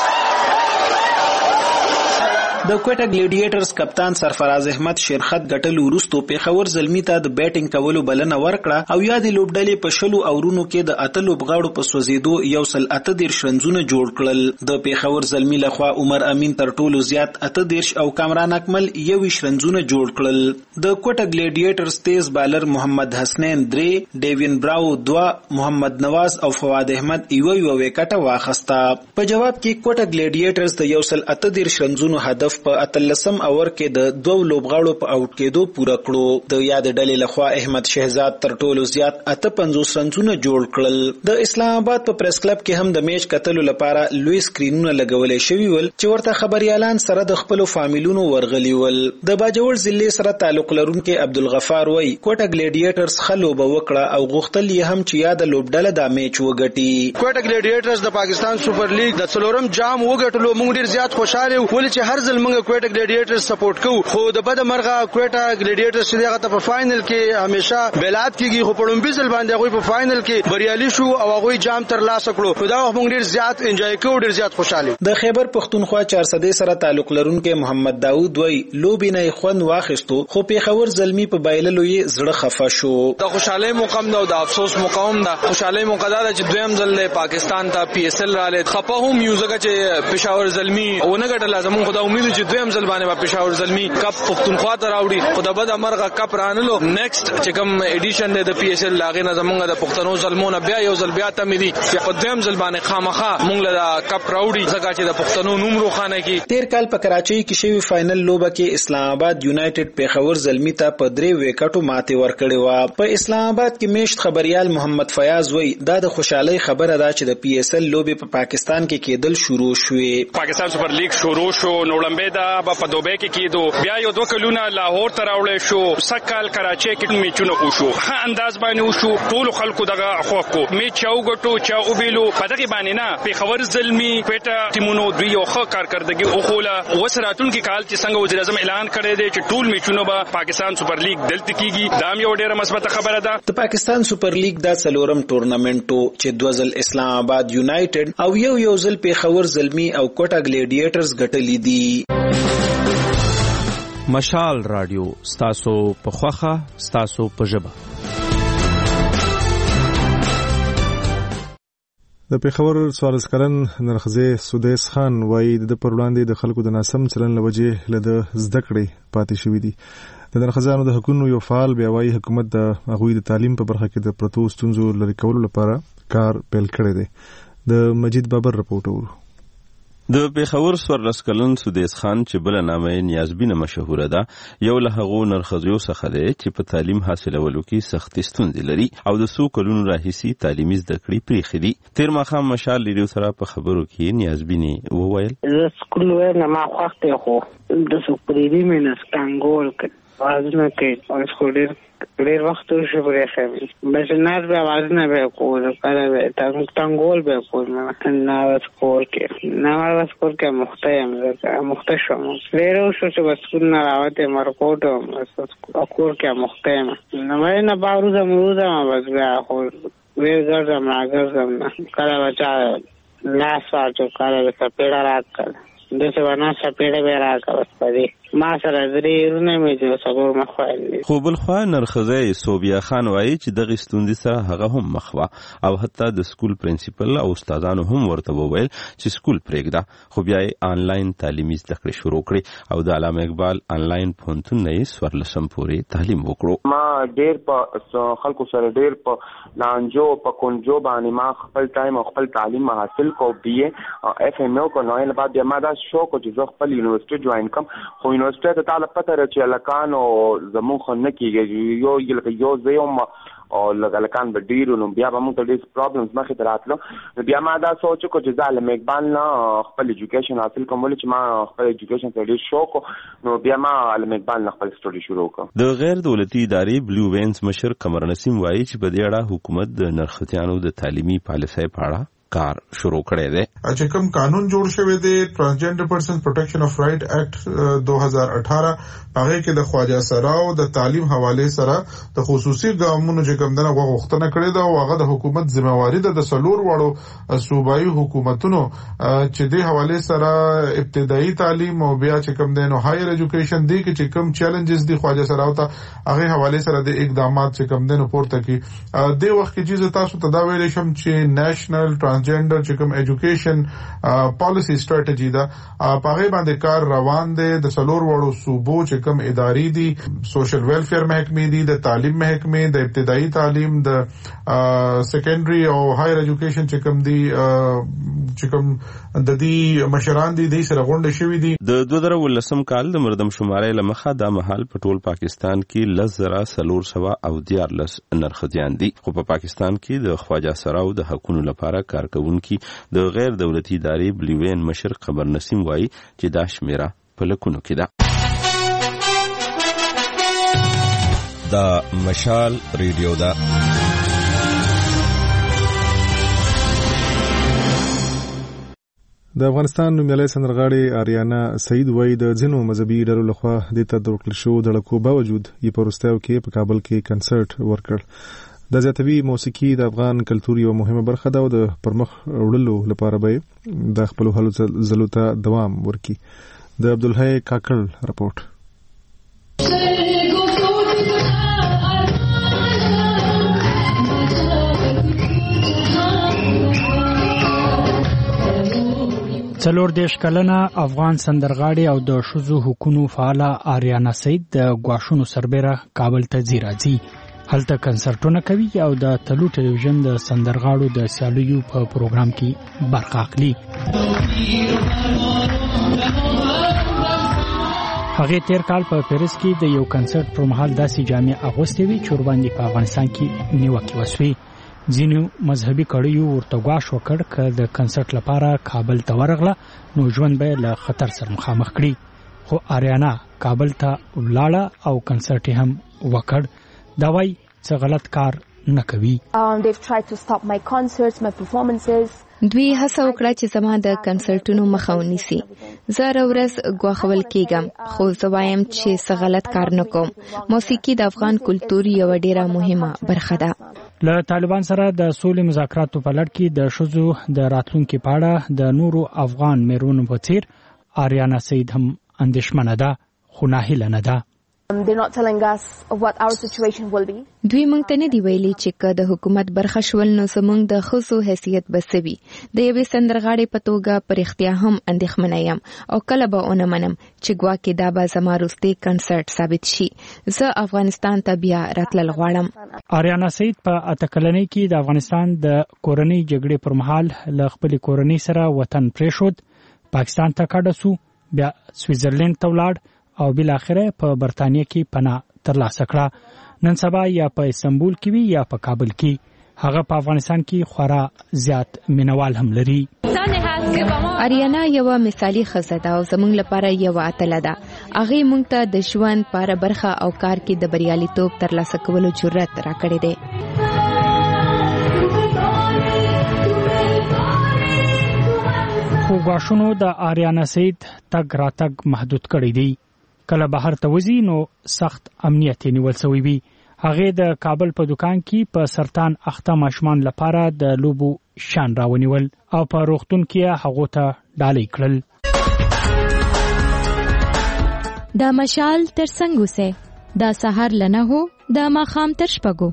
د کوټه ګلیډیټرز کپتان سرفراز احمد شیرخط ګټلو وروسته پیښور زلمی ته د بیټینګ کولو بلنه ورکړه او یا د لوبډلې په شلو اورونو کې د اته لوبغاړو په سوځېدو یو سل اته دېرش رنزونه جوړ کړل. د پیښور زلمی لخوا عمر امین تر ټولو زیات اته دېرش او کامران اکمل یوویشت رنزونه جوړ کړل. د کوټه ګلیډیټرز تیز بالر محمد حسنین درې، ډیوین براو دوه، محمد نواز او فواد احمد یو یو وکټه واخسته. په جواب کې کوټه ګلیډیټرز د یو سل اته دېرش رنزونو هدف په اتلسم اور کې د دوه لوبغاړو په اوټ کېدو پوره کړو. د یاد ډلې لخوا احمد شهزاد تر ټولو زیات اته پنځوس رنزونه جوړ کړل. د اسلام آباد په پریس کلب کې هم د میچ کتلو لپاره لوی سکرینونه لګولې شوي ول چې ورته خبريالان سره د خپل فامیلونو ورغلي ول. د باجوړ ضلع سره تعلق لرونکي عبدالغفار وای کوټه ګلیډیټرز خلوبه وکړه او غوښتل یې هم چې یاد لوبډله دا میچ وګټي. کوټه ګلیډیټرز د پاکستان سپر لیګ د څلورم جام وګټلو. موږ ډیر زیات خوشاله ول چې هر ځل موږ کوټه ګلیډیټرز سپورټ کوو، خو د بده مرغه کوټه ګلیډیټرز چې هغه ته په فائنل کې همیشه بیلات کیږي، خو په لومړي ځل باندې هغه په فائنل کې بریالي شو او هغه جام تر لاسه کړو. خو دا موږ ډیر زیات انجوای کوو، ډیر زیات خوشاله. د خیبر پښتونخوا چارسدې سره تعلق لرونکي محمد داوود وای لوبې نه خوند واخیستو، خو پیښور زلمی په بایللو یې زړه خفه شو. د خوشاله مقام نه او د افسوس مقام ده. خوشاله مقدار چې دویم ځل پاکستان ته پی ایس ایل رااله، خفه هم یو ځکه چې پیښور زلمی او نه ګټل. لازم خو دا امید چې دویم ځل باندې پیښور زلمی کپ پښتونخوا ته راوړي، خو د بده مرغه کپ رانلو. نیکسټ چې کوم ایډیشن دی د پی ایس ایل لاغې نه زمونږ د پښتنو زلمونه بیا یو ځل بیا ته مې دي چې په دویم ځل باندې خامخا مونږ له کپ راوړي ځکه چې د پښتنو نوم روښانه کی. تیر کال په کراچۍ کې شوی فائنل لوبه کې اسلام آباد یونایټډ پیښور زلمی ته په درې وکټو ماتې ورکړې و. په اسلام آباد کې میشت خبريال محمد فیاض وای دا د خوشحالي خبره ده چې د پی ایس ایل لوبې په پاکستان کې کېدل شروع شوې. پاکستان سپر لیګ شروع شو، نو لمبه دا په دوبه کې کېدو، بیا یو دوه کلونه لاهور ته راوړل شو، سکهال کراچۍ کې میچونه وشو، ښه انداز باندې وشو، ټول خلکو دغه خوښ کو میچ او ګټو چا او بیلو. په دغه باندې نه پیښور زلمی کوټه ټیمونو دوی یو ښه کارکردګي او خوله وسراتون کې کال چې څنګه وزیر اعظم اعلان کړی دی چې ټول میچونه به پاکستان سپر لیګ دلته کیږي. دا یو ډیره مثبت خبره ده. د پاکستان سپر لیګ د څلورم ټورنمنټو چې دوه ځل اسلام آباد یونایټډ او یو یو ځل پیښور زلمی او کوټه ګلیډیټرز ګټلې دي. مشال رادیو ستاسو په خوخه ستاسو په ژبه. د پیښور څوارلس کلن نرخزه سودیس خان وایي د پر وړاندې د خلکو د ناسم چلن له وجې له د زده کړې پاتې شوي دي. د نرخزانو د حقوقو یو فعال بیا وایي حکومت د هغوی د تعلیم په برخه کې د پرتو ستونزو لرې کولو لپاره کار پیل کړی دی. د مجید بابر رپورټ ورو. د پیښور سورلس کلن سودیس خان چې بل نامه نیازبینه مشهوره ده یو له هغو نرخذیو څخه دی چې په تعلیم حاصلولو کې سختې ستونزې لري او د څو کلونو راهیسې تعلیمي زده کړې پرېښې دي. تېر ماښام مشال ریډیو سره په خبرو کې نیازبینې وویل زه سکول وایم ما خوښ دی خو د سپریدي مې نه سکانګول کړ وازونه کوي او سکول ډېر ډېر وخت وشو پرېښی بس ناز به وازونه به یې کول کله به یې ټنګول به یې کول نه به سکول کې نه به سکول کې مخته یم زه مخته شوم ډېر وشو چې به سکول نه راوتې مرکوټ وم کور کې مخته یم نه وایي نه باروزم روزم بس بیا خو ډېر ګرځم راګرځم نه کله به چا لاس واچو کله به څپېړه راکړل داسې به نه څپېړه به یې راکړه بس په دې ما سره درې ورونه مې د څلور مخ ویل دي. خو بلخوا نرخزی صوبیا خان وایي چې دغې ستونزې سره هغه هم مخ وه او حتی د سکول پرنسپل او استادانو هم ورته وویل چې سکول پرېږده خو بیا یې آنلاین تعلیمي زده کړې شروع کړې او د علامه اقبال آنلاین پوهنتون نه یې څوارلسم پورې تعلیم وکړو. ما ډېر په خلکو سره ډېر په لانجو په کونجو باندې ما خپل ټایم او خپل تعلیم حاصل کو بی اے اف ایم او کو نو نه بعد بیا ما دا شوق چې زه خپل یونیورسيټي جوائن کم خو یونیورسيټي ته تعالی پته را چې لکانو زمون خو نه کیږي یو یو یو زيوم او لکان به ډیرو نو بیا به موږ ته ډېر پرابلمز مخې ته راتلو بیا ما دا سوچ کو چې زه علامه اقبال نه خپل ایجوکیشن حاصل کوم ولې چې ما خپل ایجوکیشن ته ډېر شوق نو بیا ما علامه اقبال نه خپل سټډي شروع کړ. د غیر دولتي ادارې بلو وینز مشر قمر نسیم وایي چې په دې اړه حکومت د نرختیانو د تعلیمي پالیسۍ په اړه کار شروع کړی دی. چې کوم قانون جوړ شوی دی ټرانسجنډر پرسنز پروټیکشن اف رائټ اکټ دو هزار اٹھارہ هغه کې د خواجه سراو د تعلیم حواله سره د خصوصي ګامونو چې کوم دغه غوښتنه کړې ده او هغه د حکومت ذمہواری ده د سلور وړو صوبایي حکومتونو چې د حواله سره ابتدایي تعلیم او بیا چې کوم دنو هایر ایجوکیشن دی کې چې کوم چیلنجز دی خواجه سراو ته هغه حواله سره د اقدامات چې کوم دنو پورته کی د وخت کې چې تاسو ته دا ویل شم چې نېشنل ټرانسجنډر چې کوم ایجوکیشن پالیسی سټریټجی دا پاغه باندې کار روان دی د سلور وړو صوبو چې کوم ادارې دي سوشل ویلفیر محکمې دي د تعلیم محکمې د ابتدایي تعلیم د سیکنډري او هایر ایجوکیشن چې کوم دي چې کوم د دې مشران دي د سره غونډه شوې دي. د دوه زره ولسم کال د مردم شمارې لمخه د محل په ټول پاکستان کې لزرا سلور سوا او دیارلس نرخديان دي خو په پاکستان کې د خواجه سراو د حقوقو لپاره کارکونکي د غیر دولتي ادارې بلیوین مشر قمر نسیم وایي چې دا شمیره په لکونو کې ده. دا مشال ریډیو ده. د افغانستان نومیالۍ سندرغاړې آریانا سعید وایي د ځینو مذهبي ډلو لخوا دې ته د ورکړل شوو دړکو باوجود یې په وروستیو کې په کابل کې کنسرت ورکړ. د زیاتوي موسیقي د افغان کلتور یو مهمه برخه ده او د پرمخ وړلو لپاره به د خپلو هلو ځلو ته دوام ورکړي. د عبدالحی کاکړ رپورټ. څلور دیش کلنه افغان سندرغاړي او د ښځو حقوقو فعاله آریانا سعید د ګواښونو سربېره کابل ته ځي راځي. هلته کنسرټونه کوي او د تلو ټلویزیون د سندرغاړو د سیالیو په پروګرام کې برخه اخلي. هغه تیر کال په پیرس کې د یو کنسرت پر مهال داسې جامې اغوستې وې چې ورباندې په افغانستان کې نیوکې وسوې. ځینو مذهبي کړیو ورته ګواښ وکړ که د کنسرت لپاره کابل ته ورغله نو ژوند به له خطر سره مخامخ کړي. خو آریانا کابل ته ولاړه او کنسرت هم وکړ. دا وایي څه غلط کار نه کوي. دوی هڅه وکړه چې زما د کنسرټونو مخه ونیسي. زه هره ورځ ګواښول کېږم خو زه وایم چې څه غلط کار نه کوم. موسیقي د افغان کلتور یوه ډېره مهمه برخه ده. له طالبان سره د سولې مذاکراتو په لړ کې د ښځو د راتلونکي په اړه د نورو افغان میرمنو په څیر آریانا سعید هم اندېښمنه ده خو ناهیله نه ده. دوی مونږ ته نه دی ویلي چې که د حکومت برخه شول نو زمونږ د ښځو حیثیت به څه وي. د یوې سندرغاړې په توګه په رښتیا هم اندېښمنه یم او کله به ونه منم چې ګواکې دا به زما وروستی کنسرت ثابت شي. زه افغانستان ته بیا راتلل غواړم. آریانا سعید په اته کلنۍ کې د افغانستان د کورنۍ جګړې پر مهال له خپلې کورنۍ سره وطن پرېښود. پاکستان ته کډه سو، بیا سویټزرلند ته ولاړ او بل اخره په برتانیې کې پناه ترلاسه کړه. نن سبا یا په استنبول کې وي یا په کابل کې. هغه په افغانستان کې خورا زیات مینوال هم لري. اریانا یو مثالی ښځه ده او زموږ لپاره یو اتله ده. هغه موږ ته د ژوند په برخه او کار کې د بریالیتوب ترلاسه کولو جرأت راکړی دی. خو غاښونو د آریانا سید تګ راتګ محدود کړی دی. کله بهر ته وځي نو سخت امنیت نیول شوی وي. هغه د کابل په دکان کې په سرطان اخته ماشومان لپاره د لوبو شان راونیول او په روغتون کې هغه ته ډالۍ کړل. د مشال ترڅنګ اوسه د سحر لنه هو د ماخام تر شپږو.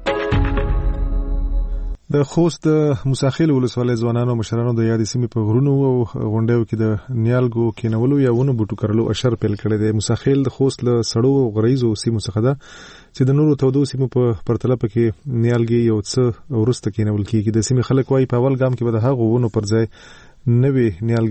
د خوست د موساخیل ولسوالۍ ځوانانو مشرانو د یادې سیمې په غرونو او غونډیو کې د نیالګو کینولو یا ونو بوټو کرلو اشر پیل کړی دی. موساخیل د خوست له سړو او غریزو سیمو څخه ده چې د نورو تودو سیمو په پرتله پکې نیالګي یو څه وروسته کینول کیږي. د سیمې خلک وايي په اول ګام کې به د هغو ونو پر ځای نوې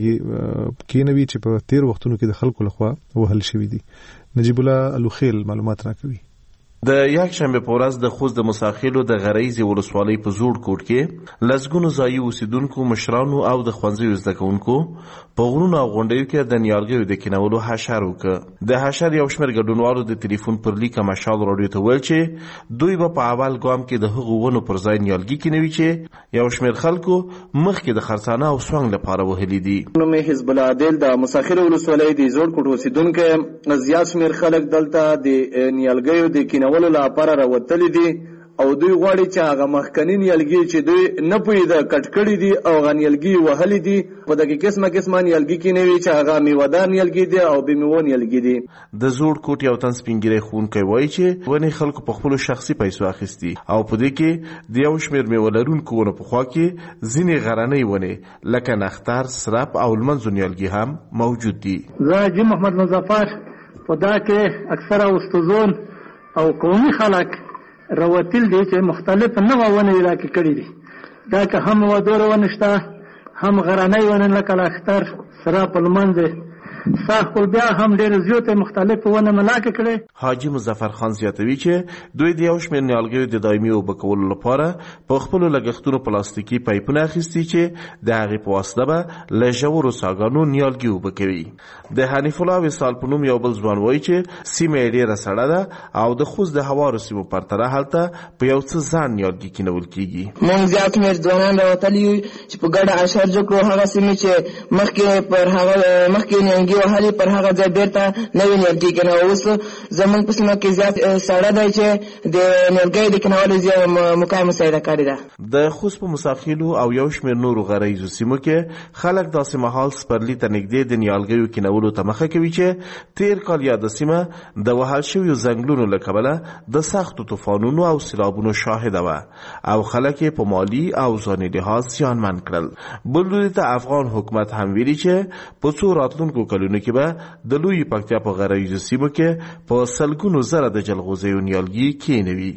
نیالګي کینوي چې په تیر وختونو کې د خلکو لخوا وهل شوي دي. نجیب الله الوخیل معلومات راکوي. د یک شنبه په ورځ د خوست د مساخیلو د غریزي ولسوالۍ په زوړ کوټ کې لسګونو ځایي اوسیدونکو مشرانو او د ښوونځیو زده کوونکو په غرونو او غونډیو کې د نیالګیو د کینولو حشر وکړ. د حشر یو شمېر ګډونوالو د ټلیفون پر لیک مشال راډیو ته ویل چې دوی به په اول ګام کې د هغو ونو پر ځای نیالګي کینوي چې یو شمېر خلکو مخکې د خرڅانه او سوانګ لپاره وهلي دي. نو مې حزب الله عادل د مساخیلو ولسوالۍ د زوړ کوټ اوسیدونکو زیات شمېر خلک دلته د نیالګیو د کینولو لپاره راوتلي دي او دوی غواړي چې هغه مخکنی نیالګي چې دوی نه پوي د کټکړی دي او غنیالګي وهلي دي په دغه قسمه قسمه نیالګي کې نوي چې هغه میوهدار نیالګي دي او به میوه نیالګي دي. د زوړ کوټ یو تن سپینګری خونکی وایي چې ونې خلکو په خپل شخصي پیسو اخیستي او په دې کې د یو شمېر میوه لرونکو ونو په خوا کې ځینې غرنۍ ونې لکه نختر، سرپ او لمنځو نیالګي هم موجود دي. زه حاجي محمد مظفر په دا کې اکثره استوزون او قومي خلک راوتل دي چې مختلف نوع ونه علاقې کړي دي. دا که هم ودور ونشته هم غرنۍ ونه لکه لاختر سراب المنځ ساخل بیا هم ډېر زیات مختلف ونه ملاقات کړي. حاجی مظفر خان زیاتوي چې دوی د یو شمېر نیالګیو د دایمي اوبه کولو لپاره په خپلو لګښتونو پلاستیکي پایپونه اخیستي چې د هغې په واسطه به له ژورو څاګانو نیالګي اوبه کوي. د حنیف الله وصال په نوم یو بل ځوان وایي چې سیمه یې ډېره سړه ده او د خوست د هوارو سیمو پرتله هلته په یو څه ځان نیالګي کینول کیږي. موږ زیات شمېر ځوانان راوتلي یو چې په ګډه اشر جوړ کړو هغه سیمې چې مخکې پر هغه مخکې نیالګي وهلي پر هغه ځای بیرته نوې نیالګي کینوي. اوس زموږ په سیمه کې زیات سړه دی چې د نیالګیو د کینولو زیات موقع مساعده کړې ده. د خوست په مساخیلو او یو شمېر نورو غریزو سیمو کې خلک داسې مهال سپرلي ته نږدې د نیالګیو کینولو ته مخه کوي چې تیر کال یاده سیمه د وهل شویو ځنګلونو له کبله د سختو طوفانونو او سیلابونو شاهده وه او خلک یې په مالي او ځاني لحاظ زیانمن کړل. بل لوري ته افغان حکومت هم ویلي چې په څو راتلونکو کلونو کې به د لوی پکتیا په غریزو سیمو کې په سلګونو زره د جلغوزیو نیالګي کینوي.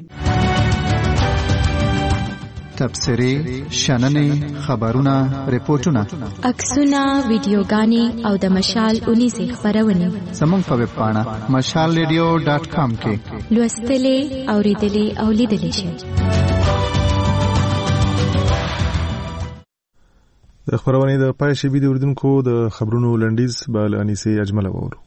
تبصرې، شننې، خبرونه، ریپورتونه، عکسونه، ویډیوګانې او د مشال اونیزې خپرونې زموږ په ویب پاڼه مشال ریډیو ډاټ کام کې لوستلې، اوریدلې او لیدلې شئ. د خبرونې د پای شبي د اردوونکو د خبرونو لنډیز به له انیسې اجمله وورو.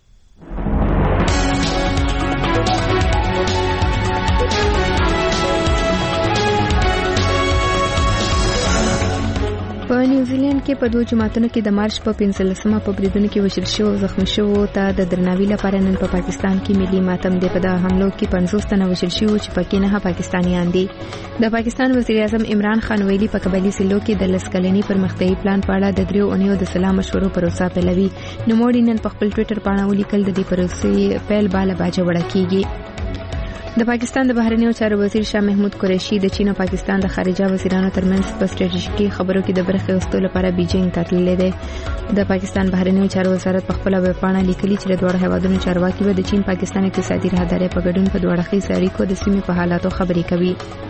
په نیوزیلند کې په دوه جماعتونو کې د مارچ په پنځلسمه په بریدونو کې وژل شوو او زخمي شوو ته د درناوي لپاره نن په پاکستان کې ملي ماتم دی. په دغه حملو کې پنځوس تنه وژل شوي چې پکې نه پاکستانیان دي. د پاکستان وزیر اعظم عمران خان ویلي په قبایلي سیلو کې د لس کلني پرمختیایي پلان په اړه د دریو اونیو د سلا مشورو پروسه پیلوي. نوموړي نن په خپل ټویټر باندې ولیکل د دې پروسې پیل بالا باجه وړه کیږي. د پاکستان د بهرنیو چارو وزیر شاه محمود قریشي د چین او پاکستان د خارجه وزیرانو ترمنځ په ستراتیژیکي خبرو کې د برخې اخیستلو لپاره بیجینګ ته تللی دی. د پاکستان بهرنیو چارو وزارت په خپل ویب پاڼه لیکلي چې د دوه هیوادونو چارواکي به د چین پاکستان اقتصادي راهدارۍ په ګډون په دوه اړخیزو اړیکو د سیمې په حالاتو خبرې کوي.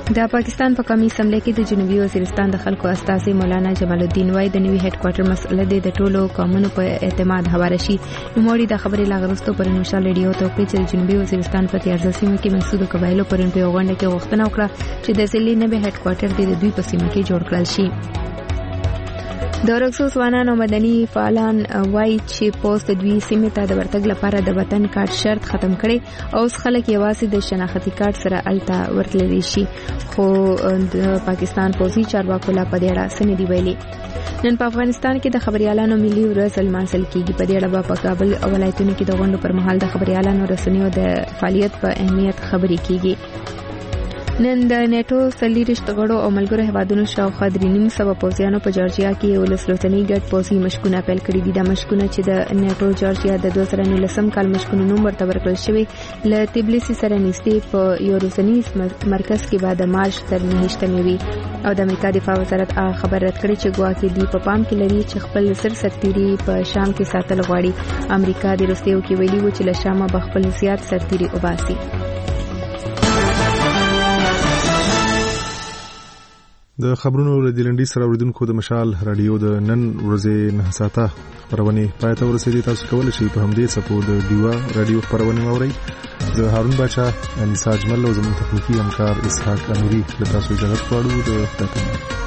د پاکستان په قومي اسمبلی کې د جنوبي وزیرستان د خلکو استازي مولانا جمال الدین وای د نوي هډ کوارټر مسله د ټولو قومونو په اعتماد هواره شي. نوموړي د خبرې لاغرستو پر مشال ریډیو ته وکړي چې جنوبي وزیرستان په تیارزه سیمه کې منسوبه قبایلو پرون په غونډه کې غوښتنه وکړه چې د ضلعي نوي هډ کوارټر د دوی په سیمه کې جوړ کړل شي. د رکسو ځوانان او مدني فعالان وایي چې پوسټ د دوی سیمې ته د ورتګ لپاره د وطن کارت شرط ختم کړي او اوس خلک یوازې د شناختي کارت سره الته ورتللی شي، خو د پاکستان پوځي چارواکو لا په دې اړه څه نه دي ویلي. نن په افغانستان کې د خبريالانو ملي ورځ لمانځل کیږي. په دې اړه په کابل او ولایتونو کې د غونډو پر مهال د خبريالانو رسنیو د فعالیت په اهمیت خبرې کیږي. نن د نیټو څلوېښت غړو او ملګرو هیوادونو شاوخوا درې نیم سوه پوځیانو په جورجیا کې یو لس ورځني ګډ پوځي مشقونه پیل کړي دي. دا مشقونه چې د نیټو جورجیا د دوه زره نولسم کال مشقونو نوم ورته ورکړل شوی له تبلیسي سره نږدې په یو روزنیز مرکز کې بعد مارچ تر نهشتمې وي او د امریکا دفاع وزارت خبر رد کړی چې ګواکې دی په پام کې لري چې خپل سر سرتيري په شام کې ساتل غواړي. امریکا د روسیې کې ویلي و چې له شامه به خپل زیات سرتيري وباسي. د خبرونو له دلنډي سره اوریدونکو د مشال رادیو د نن ورځې نه ساته خبرونه پای ته ورسېدي. تاسو کولی شئ په همدې څپو د دیوا رادیو خبرونه واورئ. زه هارون بچا انصاج مل او زموږ تخنیکی همکار اسحاق انوري له تاسو اجازه غواړو. د خدای